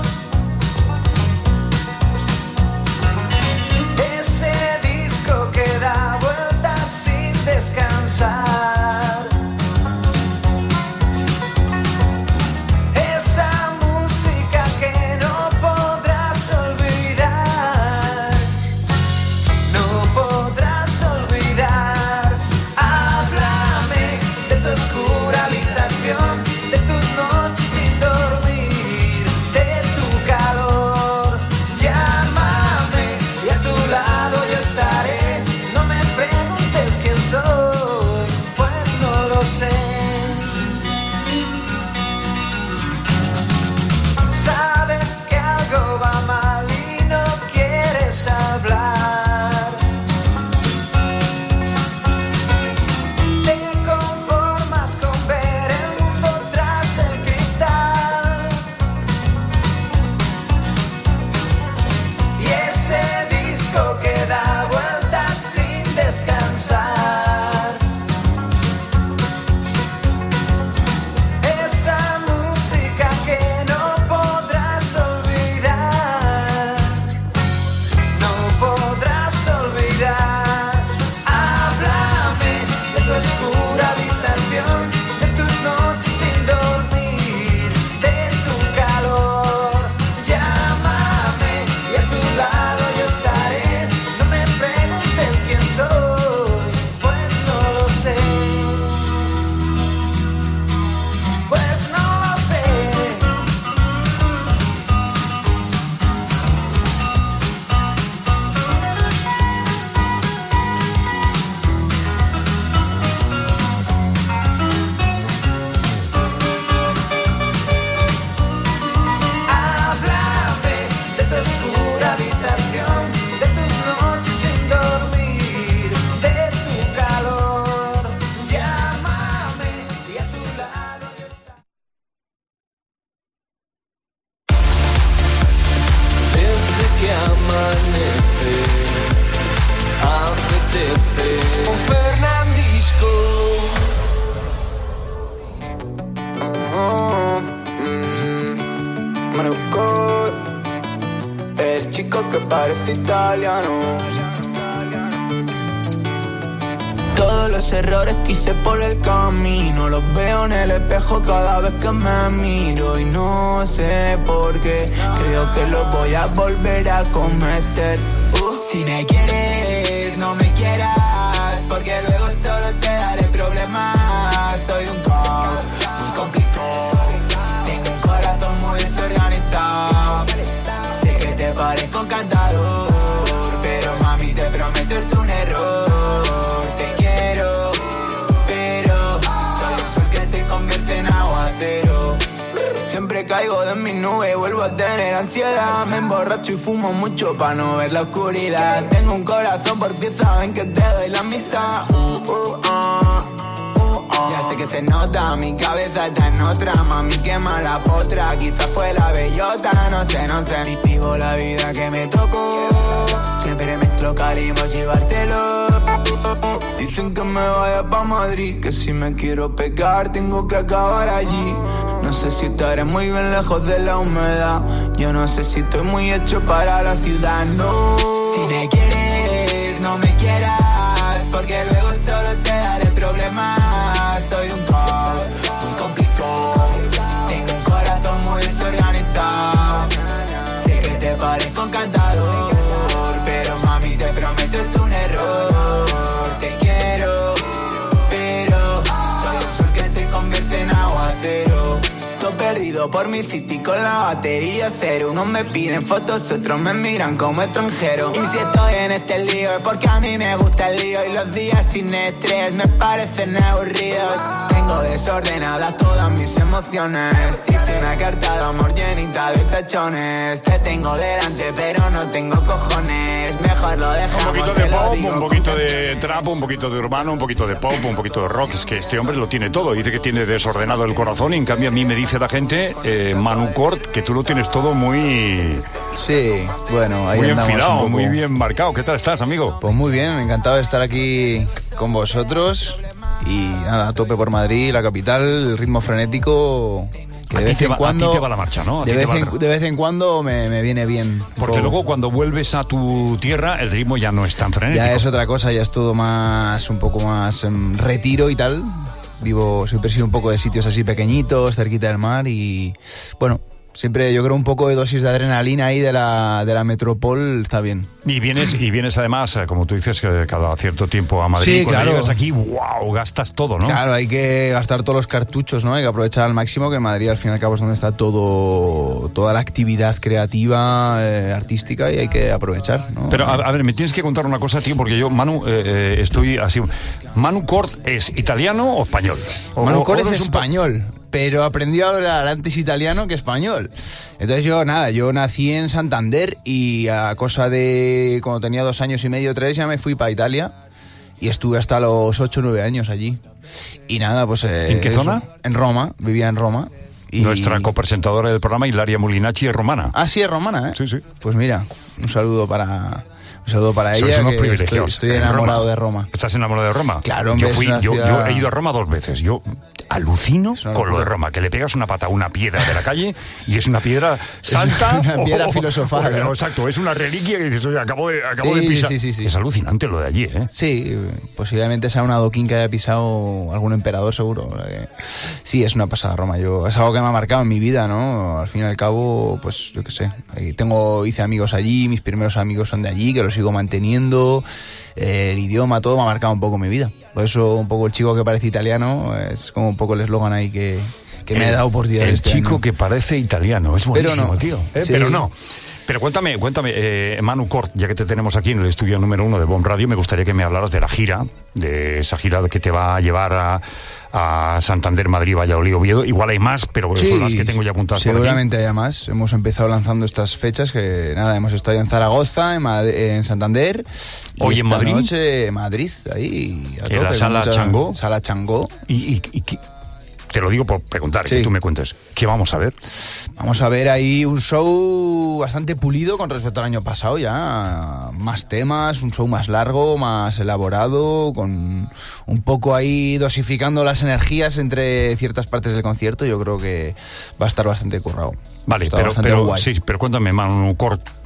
Ese disco que da vueltas sin descansar. el chico que parece italiano. Todos los errores que hice por el camino los veo en el espejo cada vez que me miro. Y no sé por qué, creo que lo voy a volver a cometer. uh, Si me quieres, no me quieras, porque luego solo te daré problemas. Soy un caos muy complicado, tengo un corazón muy desorganizado. Sé que te parezco encantador, pero mami te prometo es un error. Siempre caigo de mi nube, vuelvo a tener ansiedad. Me emborracho y fumo mucho pa' no ver la oscuridad. Tengo un corazón por pieza, ven que te doy la mitad. uh, uh, uh, uh, uh. Ya sé que se nota, mi cabeza está en otra. Mami, qué mala potra, quizás fue la bellota. No sé, no sé, ni vivo la vida que me tocó. Siempre mezclo Calimos y Barceló. Dicen que me vaya pa' Madrid, que si me quiero pegar tengo que acabar allí. No sé si estaré muy bien lejos de la humedad. Yo no sé si estoy muy hecho para la ciudad, no. Si me quieres, no me quieras, porque luego solo te daré problemas. Soy un caos muy complicado, tengo un corazón muy desorganizado. Sé que te parezco encantador, pero mami te prometo es un error. Te quiero, pero soy el sol que se convierte en aguacero. Perdido por mi city con la batería cero. Unos me piden fotos, otros me miran como extranjero. Y si estoy en este lío es porque a mí me gusta el lío. Y los días sin estrés me parecen aburridos. Tengo desordenadas todas mis emociones. Hice una carta de amor llenita de tachones. Te tengo delante pero no tengo cojones. Mejor lo dejamos. Un poquito de pop, un poquito de trap, un poquito de urbano, un poquito de pop, un poquito de rock. Es que este hombre lo tiene todo. Dice que tiene desordenado el corazón y en cambio a mí me dice la gente, eh, Manu Cort, que tú lo tienes todo muy... Sí, bueno, ahí muy andamos enfilado, un poco. muy bien marcado. ¿Qué tal estás, amigo? Pues muy bien, encantado de estar aquí con vosotros y nada, a tope por Madrid, la capital, el ritmo frenético... Que de a, ti vez te en va, cuando, a ti te va la marcha, ¿no? A de, ti te vez va en, el... de vez en cuando me, me viene bien. Porque Como... luego cuando vuelves a tu tierra el ritmo ya no es tan frenético. Ya es otra cosa, ya es todo más, un poco más en retiro y tal. Vivo, siempre he sido un poco de sitios así pequeñitos, cerquita del mar y bueno, siempre yo creo un poco de dosis de adrenalina ahí de la, de la metrópol está bien. Y vienes, y vienes además, como tú dices, que cada cierto tiempo a Madrid. Sí, Cuando claro. llegas aquí, wow, gastas todo, ¿no? Claro, hay que gastar todos los cartuchos, ¿no? Hay que aprovechar al máximo, que en Madrid al fin y al cabo es donde está todo, toda la actividad creativa, eh, artística, y hay que aprovechar, ¿no? Pero a, a ver, me tienes que contar una cosa, tío, porque yo, Manu, eh, eh, estoy así. ¿Manu Cort es italiano o español? O, Manu Cort o es eres un po- español, pero aprendió a hablar antes italiano que español. Entonces yo, nada, yo nací en Santander y a cosa de cuando tenía dos años y medio, tres, ya me fui para Italia y estuve hasta los ocho o nueve años allí. Y nada, pues... Eh, ¿En qué eso, zona? En Roma, vivía en Roma. Y... Nuestra copresentadora del programa, Hilaria Mulinacci, es romana. Ah, sí, es romana, ¿eh? Sí, sí. Pues mira, un saludo para... Un saludo para Sois ella, unos que privilegiados. estoy, estoy En enamorado Roma. de Roma. ¿Estás enamorado de Roma? Claro, hombre, yo, fui, es una yo, ciudad- yo he ido a Roma dos veces. Yo alucino una con lo de locura. Roma, que le pegas una pata a una piedra de la calle y es una piedra santa. una piedra o- filosofal, o- ¿no? Exacto, es una reliquia que dices, oye, acabo de, acabo Sí, de pisar. sí, sí, sí. Es alucinante lo de allí, ¿eh? Sí, posiblemente sea un adoquín que haya pisado algún emperador, seguro. Eh, Sí, es una pasada Roma. Yo, es algo que me ha marcado en mi vida, ¿no? Al fin y al cabo, pues yo qué sé. eh, Tengo, hice amigos allí, mis primeros amigos son de allí, que los sigo manteniendo. eh, El idioma, todo me ha marcado un poco mi vida. Por eso un poco el chico que parece italiano es como un poco el eslogan ahí que, que me El- he dado por día El este chico año. que parece italiano. Es Pero buenísimo, no. tío. ¿eh? Sí. Pero no. Pero cuéntame, cuéntame, eh, Manu Cort, ya que te tenemos aquí en el estudio número uno de Bomb Radio, me gustaría que me hablaras de la gira, de esa gira que te va a llevar a, a Santander, Madrid, Valladolid, Oviedo. Igual hay más, pero son las que tengo ya apuntadas por aquí. Seguramente haya más. Hemos empezado lanzando estas fechas que, nada, hemos estado en Zaragoza, en, Mad- en Santander. Y Hoy en esta Madrid. noche, Madrid, ahí. A En la tope, Sala con mucha- Changó. Sala Changó. Y, y- y qué- te lo digo por preguntar, Sí. que tú me cuentes. ¿Qué vamos a ver? Vamos a ver ahí un show bastante pulido con respecto al año pasado ya. Más temas, un show más largo, más elaborado, con un poco ahí dosificando las energías entre ciertas partes del concierto. Yo creo que va a estar bastante currado. Vale, Está pero, bastante pero, guay. sí, pero cuéntame, Manu Cort,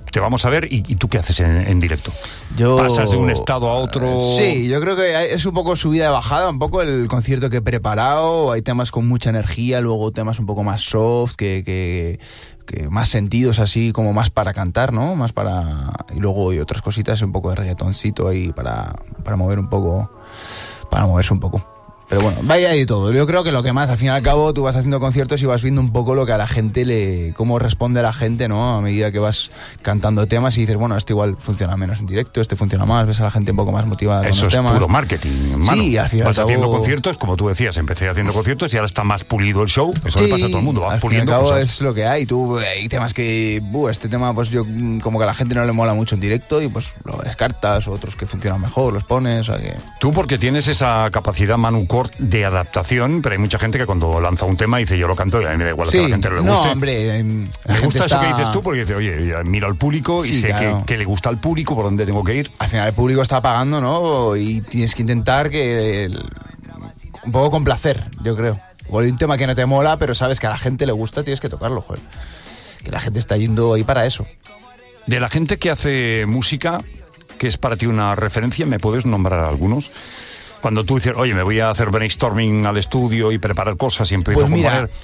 te vamos a ver, y, y tú qué haces en, en directo. Yo... ¿Pasas de un estado a otro? Sí, yo creo que es un poco subida de bajada, un poco el concierto que he preparado. Hay temas con mucha energía, luego temas un poco más soft, que, que, que más sentidos así, como más para cantar, ¿no? Más para... Y luego hay otras cositas, un poco de reggaetoncito ahí para, para mover un poco, para moverse un poco. Pero bueno, vaya de todo. Yo creo que lo que más, al fin y al cabo, tú vas haciendo conciertos y vas viendo un poco lo que a la gente le... cómo responde la gente, ¿no? A medida que vas cantando temas y dices, bueno, este igual funciona menos en directo, este funciona más, ves a la gente un poco más motivada con Eso los es temas. puro marketing, hermano. Sí, al fin y al vas cabo... haciendo conciertos, como tú decías, empecé haciendo conciertos y ahora está más pulido el show. Eso sí, le pasa a todo el mundo, vas al puliendo fin y al cabo cosas. es lo que hay. Tú, hay temas que, buh, este tema, pues yo, como que a la gente no le mola mucho en directo y pues lo descartas, otros que funcionan mejor, los pones, o sea que... Tú porque tienes esa capacidad, Manu Cort, de adaptación, pero hay mucha gente que cuando lanza un tema dice yo lo canto y a mí me da igual Sí, que a la gente no le no, guste. hombre, me la gusta gente eso que está- dices tú porque dice, oye, miro al público y Sí, sé claro. que, que le gusta al público, por dónde tengo que ir. Al final el público está pagando, ¿no? Y tienes que intentar que... el- un poco complacer, yo creo. O hay un tema que no te mola, pero sabes que a la gente le gusta, tienes que tocarlo, joder. Que la gente está yendo ahí para eso. De la gente que hace música, que es para ti una referencia, ¿me puedes nombrar algunos? Cuando tú dices, oye, me voy a hacer brainstorming al estudio y preparar cosas y empiezo Pues a mira, componer.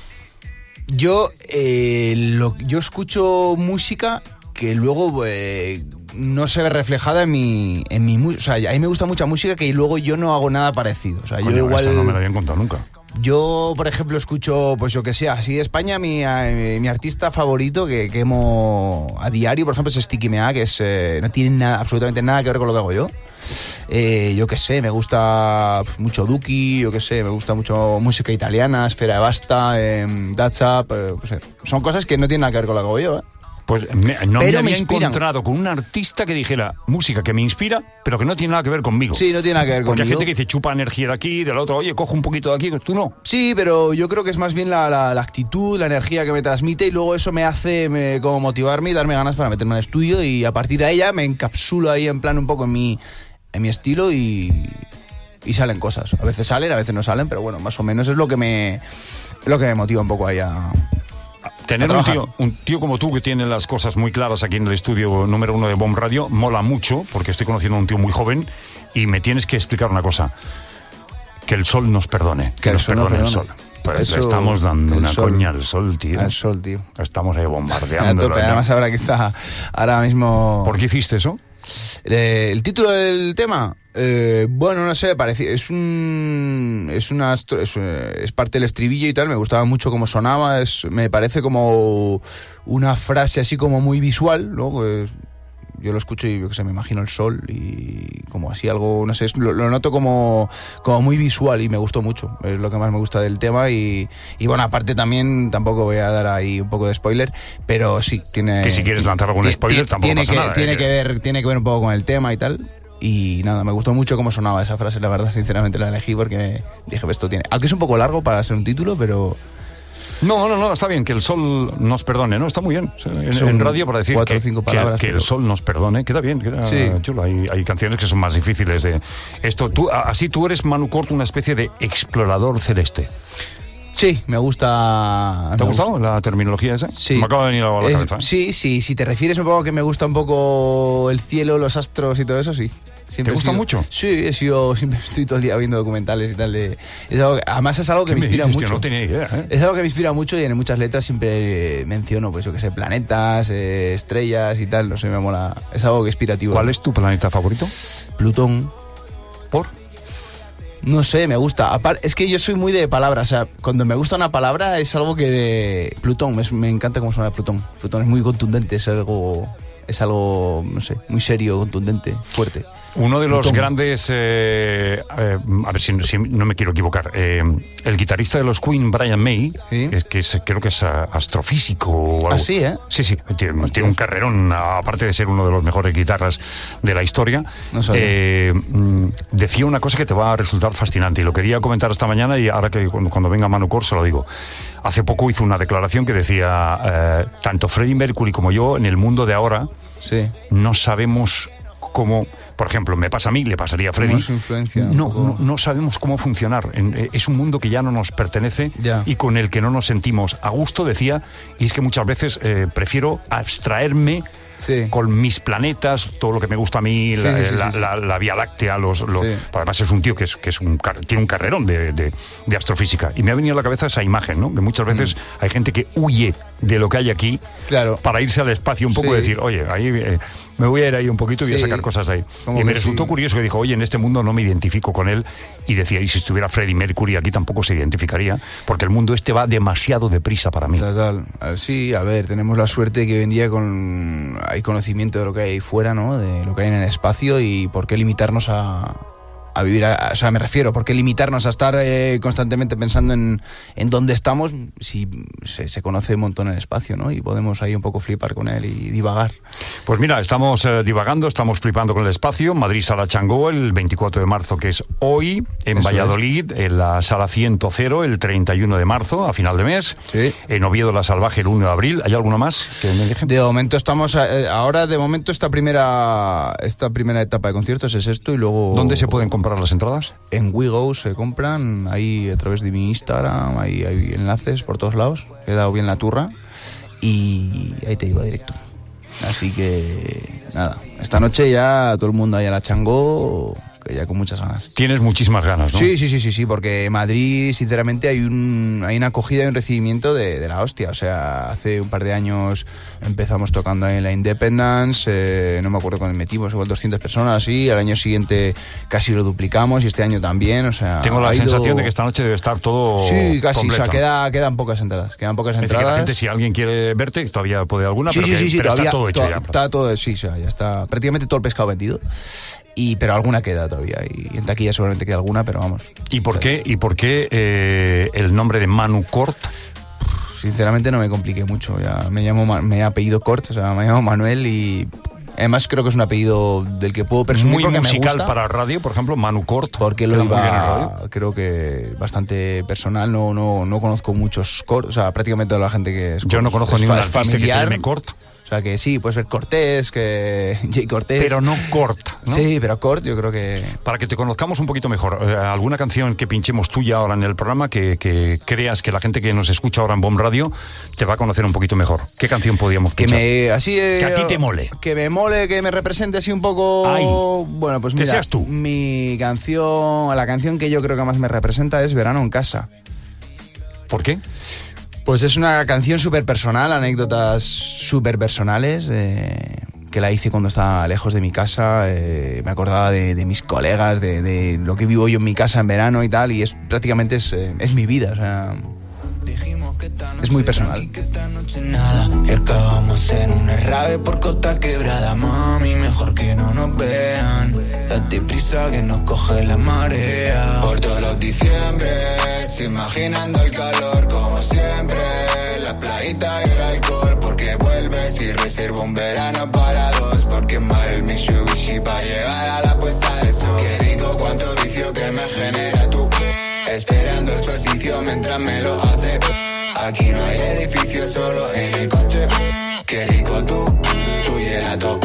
Yo, eh, lo, yo escucho música que luego eh, no se ve reflejada en mi, en mi música. O sea, a mí me gusta mucha música que luego yo no hago nada parecido. O sea, Coño, yo igual... eso no me lo habían contado nunca. Yo, por ejemplo, escucho, pues yo que sé, así de España, mi, eh, mi artista favorito que quemo a diario, por ejemplo, es Sticky Mea, que es, eh, no tiene nada, absolutamente nada que ver con lo que hago yo. Eh, yo que sé, me gusta mucho Duki, yo que sé, me gusta mucho música italiana, Esfera de Basta, eh, That's Up, eh, pues, eh, son cosas que no tienen nada que ver con lo que hago yo, ¿eh? Pues me- no Pero me me había inspiran. encontrado con un artista que dijera música que me inspira, pero que no tiene nada que ver conmigo. Sí, no tiene nada que ver Porque hay conmigo. gente que dice chupa energía de aquí, del otro, oye, cojo un poquito de aquí, tú no. Sí, pero yo creo que es más bien la, la- la actitud, la energía que me transmite y luego eso me hace me- como motivarme y darme ganas para meterme al estudio y a partir de ahí ya me encapsulo ahí en plan un poco en mi, en mi estilo y, y salen cosas. A veces salen, a veces no salen, pero bueno, más o menos es lo que me, es lo que me motiva un poco ahí a... Tener a un trabajar. tío, un tío como tú que tiene las cosas muy claras aquí en el estudio número uno de Bomb Radio mola mucho porque estoy conociendo a un tío muy joven y me tienes que explicar una cosa. Que el sol nos perdone. Que, Que el nos sol nos perdone el sol. perdone. Pues Eso, estamos dando el una sol. coña al sol, tío. Al sol, tío. Estamos ahí A bombardeando. tope, además ahora que está ahora mismo... ¿Por qué hiciste eso? Eh, el título del tema, eh, bueno, no sé, parecía, es un, es una, estro- es, eh, es parte del estribillo y tal. Me gustaba mucho cómo sonaba. Es, me parece como una frase así como muy visual, ¿no? Pues yo lo escucho y yo que sé, me imagino el sol y como así algo, no sé, es- lo, lo noto como, como muy visual y me gustó mucho. Es lo que más me gusta del tema y, y bueno, aparte también tampoco voy a dar ahí un poco de spoiler, pero sí tiene. Que si quieres lanzar algún ti- spoiler ti- tampoco tiene pasa que, nada, Tiene ¿eh? que ver, tiene que ver un poco con el tema y tal. Y nada, me gustó mucho cómo sonaba esa frase, la verdad, sinceramente la elegí porque dije, esto tiene. Aunque es un poco largo para ser un título, pero. No, no, no, está bien, que el sol nos perdone, ¿no? Está muy bien. En, Son en radio para decir cuatro que, o cinco que- palabras, que el pero- sol nos perdone, queda bien, queda Sí. chulo. Hay, hay canciones que son más difíciles de esto. Tú, a- así tú eres, Manu Cort, una especie de explorador celeste. Sí, me gusta. ¿Te ha me gustado gusta. la terminología esa? Sí. Me acaba de venir algo a la Es- cabeza. ¿eh? Sí, sí, si te refieres un poco que me gusta un poco el cielo, los astros y todo eso, sí. Siempre ¿Te he gusta sido- mucho? Sí, he sido, siempre estoy todo el día viendo documentales y tal. De, es algo que- además es algo que ¿Qué me me inspira dices, mucho. tío? No tenía idea, ¿eh? Es algo que me inspira mucho y en muchas letras siempre eh, menciono, pues yo que sé, planetas, eh, estrellas y tal, no sé, me mola. Es algo que es inspirativo. ¿Cuál es tu planeta favorito? Plutón. ¿Por? No sé, me gusta. Apar- es que yo soy muy de palabras, o sea, cuando me gusta una palabra es algo que... Plutón, me, me encanta cómo suena Plutón. Plutón es muy contundente, es algo... Es algo, no sé, muy serio, contundente, fuerte. Uno de los Plutón. grandes, eh, eh, a ver si, si no me quiero equivocar, eh, el guitarrista de los Queen, Brian May, Sí. que, es, que es- creo que es ah, astrofísico o algo. Ah, sí, ¿eh? Sí, sí, tiene, tiene un carrerón, aparte de ser uno de los mejores guitarras de la historia. No sabía. Eh, mm, decía una cosa que te va a resultar fascinante y lo quería comentar esta mañana y ahora que cuando, cuando venga Manu Cort se lo digo. Hace poco hizo una declaración que decía, eh, tanto Freddie Mercury como yo, en el mundo de ahora, Sí. no sabemos cómo, por ejemplo, me pasa a mí, le pasaría a Freddy. Cómo es su influencia, un No, poco. no, no sabemos cómo funcionar. En- eh, Es un mundo que ya no nos pertenece Ya. y con el que no nos sentimos a gusto, decía, y es que muchas veces eh, prefiero abstraerme Sí. con mis planetas, todo lo que me gusta a mí, Sí, la, sí, sí, la, sí, sí. la, la Vía Láctea, los, los Sí. además es un tío que es, que es un car- tiene un carrerón de, de, de astrofísica. Y me ha venido a la cabeza esa imagen, ¿no? Que muchas veces hay gente que huye de lo que hay aquí Claro. para irse al espacio un poco Sí. y decir, oye, ahí eh, me voy a ir ahí un poquito y voy a Sí. sacar cosas de ahí. Como Y me que resultó sí. curioso que dijo, oye, en este mundo no me identifico con él. Y decía, y si estuviera Freddie Mercury aquí tampoco se identificaría, porque el mundo este va demasiado deprisa para mí. Total. A- Sí, a ver, tenemos la suerte de que hoy en día con, hay conocimiento de lo que hay ahí fuera, ¿no? De lo que hay en el espacio y por qué limitarnos a, a vivir, a- o sea, me refiero, por qué limitarnos a estar eh, constantemente pensando en, en dónde estamos si se, se conoce un montón el espacio, ¿no? Y podemos ahí un poco flipar con él y divagar. Pues mira, estamos eh, divagando, estamos flipando con el espacio. Madrid Sala Changó, el veinticuatro de marzo, que es hoy. En Eso Valladolid, en la Sala ciento cero, el treinta y uno de marzo, a final de mes. Sí. En Oviedo, La Salvaje, el uno de abril. ¿Hay alguno más que me dejen? De momento estamos, eh, ahora de momento esta primera esta primera etapa de conciertos es esto y luego... ¿Dónde se pueden comprar las entradas? En WeGo se compran, ahí a través de mi Instagram, ahí hay enlaces por todos lados, he dado bien la turra y ahí te iba directo. Así que nada, esta noche ya todo el mundo ahí a la Changó, que ya con muchas ganas. Tienes muchísimas ganas, ¿no? Sí, sí, sí, sí, sí, porque Madrid, sinceramente, hay un hay una acogida y un recibimiento de, de la hostia. O sea, hace un par de años empezamos tocando ahí en la Independence, eh, no me acuerdo cuándo metimos, igual doscientas personas así, al año siguiente casi lo duplicamos y este año también, o sea... Tengo la ha ido- sensación de que esta noche debe estar todo Sí, casi, completo. o sea, queda, quedan pocas entradas, quedan pocas Es decir, que entradas. la gente, si alguien quiere verte, todavía puede alguna, Sí, pero, sí, que- sí, sí, pero todavía, está todo hecho to- ya. Está todo, sí, o sea, ya está prácticamente todo el pescado vendido. Y, pero alguna queda todavía. Y en taquilla seguramente queda alguna, pero vamos. ¿Y por qué, y por qué eh, el nombre de Manu Cort? Sinceramente no me compliqué mucho. Ya me llamo, Ma- me he apellido Cort, o sea, me llamo Manuel y además creo que es un apellido del que puedo presumir Muy porque me musical gusta. para radio, por ejemplo, Manu Cort. Porque lo queda muy bien en radio. iba, creo que bastante personal, no, no, no conozco muchos Cort, o sea, prácticamente toda la gente que es Yo no Cort conozco es ningún fa- artista que se familiar. llame Cort, O sea, que sí, puede ser Cortés, que Jay Cortés. pero no Cort, ¿no? Sí, pero Cort yo creo que... Para que te conozcamos un poquito mejor, eh, alguna canción que pinchemos tuya ahora en el programa que, que creas que la gente que nos escucha ahora en Bomb Radio te va a conocer un poquito mejor. ¿Qué canción podíamos Que pinchar? me, así, eh, Que a ti te mole. Que me mole, que me represente así un poco... Ay, bueno, pues que mira, seas tú. mi canción, la canción que yo creo que más me representa es Verano en Casa. ¿Por qué? Pues es una canción súper personal, anécdotas súper personales, eh, que la hice cuando estaba lejos de mi casa, eh, me acordaba de, de mis colegas, de, de lo que vivo yo en mi casa en verano y tal, y es prácticamente es, eh, es mi vida, o sea, es muy personal. Que esta noche nada, y acabamos en una rave por Costa Quebrada. Mami, mejor que no nos vean. Date prisa que nos coge la marea. Por todos los diciembres, imaginando el calor como siempre. La playita y el alcohol, porque vuelves y reservo un verano para dos. Porque mal el Mitsubishi para llegar a la puesta de sol. Qué rico cuánto vicio que me genera tú. Esperando el solsticio mientras me lo hace. Aquí no hay edificio, solo en el coche. Qué rico tú, tú y el ato.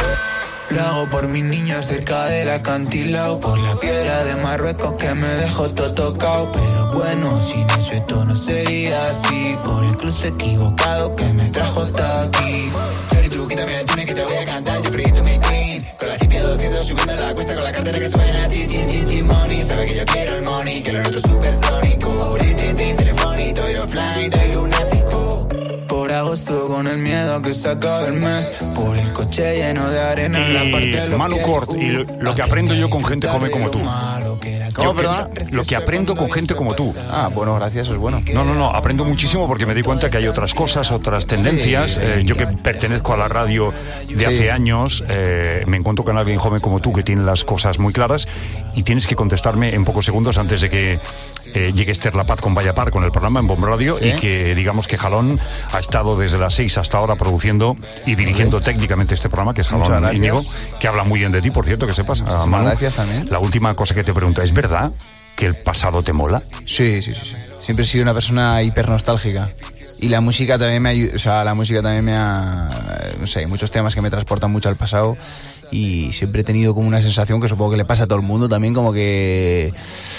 Lo hago por mis niños cerca del acantilado, por la piedra de Marruecos que me dejó todo tocado. Pero bueno, sin eso esto no sería así. Por el cruce equivocado que me trajo hasta aquí. Sorry tú, quítame el tune que te voy a cantar. Yo frito mi clean, con la cipia doscientos subiendo la cuesta. Con la cartera que suena a ti, ti, ti, ti, money. Sabe que yo quiero el money, que lo noto supersónico. Brin, brin, brin, telefonito, yo fly, estoy lunático. Por agosto con el miedo que se acabe el mes. Por el coche lleno de arena en la parte de los Manu pies. Cort, y lo- lo que aprendo yo con gente joven como tú. ¿Cómo, perdona? Lo que aprendo con gente como tú. Ah, bueno, gracias, eso es bueno. No, no, no, aprendo muchísimo porque me di cuenta que hay otras cosas, otras tendencias. Eh, yo que pertenezco a la radio de Sí. hace años, eh, me encuentro con alguien joven como tú que tiene las cosas muy claras y tienes que contestarme en pocos segundos antes de que eh, llegue Esther La Paz con Vaya Par, con el programa en Bomb Radio, Sí. y que digamos que Jalón ha estado desde las seis hasta ahora produciendo y dirigiendo técnicamente este programa, que es Muchas Jalón gracias. Íñigo, que habla muy bien de ti, por cierto, que sepas. a Manu. gracias también. La última cosa que te pregunto, ¿es verdad que el pasado te mola? Sí, sí, sí, sí. Siempre he sido una persona hiper nostálgica. Y la música también me ayuda, o sea, la música también me ha, no sé, hay muchos temas que me transportan mucho al pasado y siempre he tenido como una sensación que supongo que le pasa a todo el mundo también, como que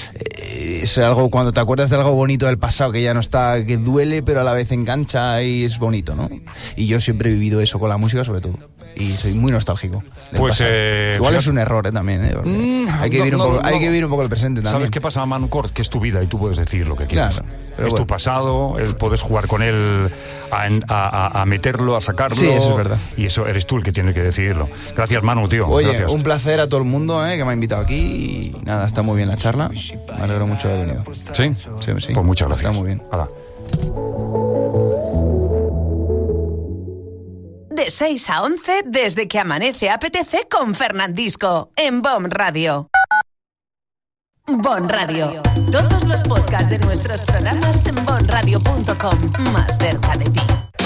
eh, es algo, cuando te acuerdas de algo bonito del pasado que ya no está, que duele pero a la vez engancha y es bonito, ¿no? Y yo siempre he vivido eso con la música sobre todo. y soy muy nostálgico. Pues eh, igual fíjate, es un error ¿eh? también. ¿eh? Mm, hay, que no, vivir un no, poco, no. hay que vivir un poco el presente también. ¿Sabes qué pasa, Manu Cort? Que es tu vida y tú puedes decir lo que quieras. Claro, es pero tu bueno. pasado, él, puedes jugar con él a, a- a meterlo, a sacarlo. Sí, eso es verdad. Y eso eres tú el que tiene que decidirlo. Gracias, Manu, tío. Oye, Gracias. un placer a todo el mundo ¿eh? que me ha invitado aquí y nada, está muy bien la charla. Me alegro mucho de haber venido. ¿Sí? Sí, sí. Pues muchas gracias. Está muy bien. Hala. De seis a once, desde que amanece A P T C con Fernandisco, en Bon Radio. Bon Radio. Todos los podcasts de nuestros programas en bon radio punto com, más cerca de ti.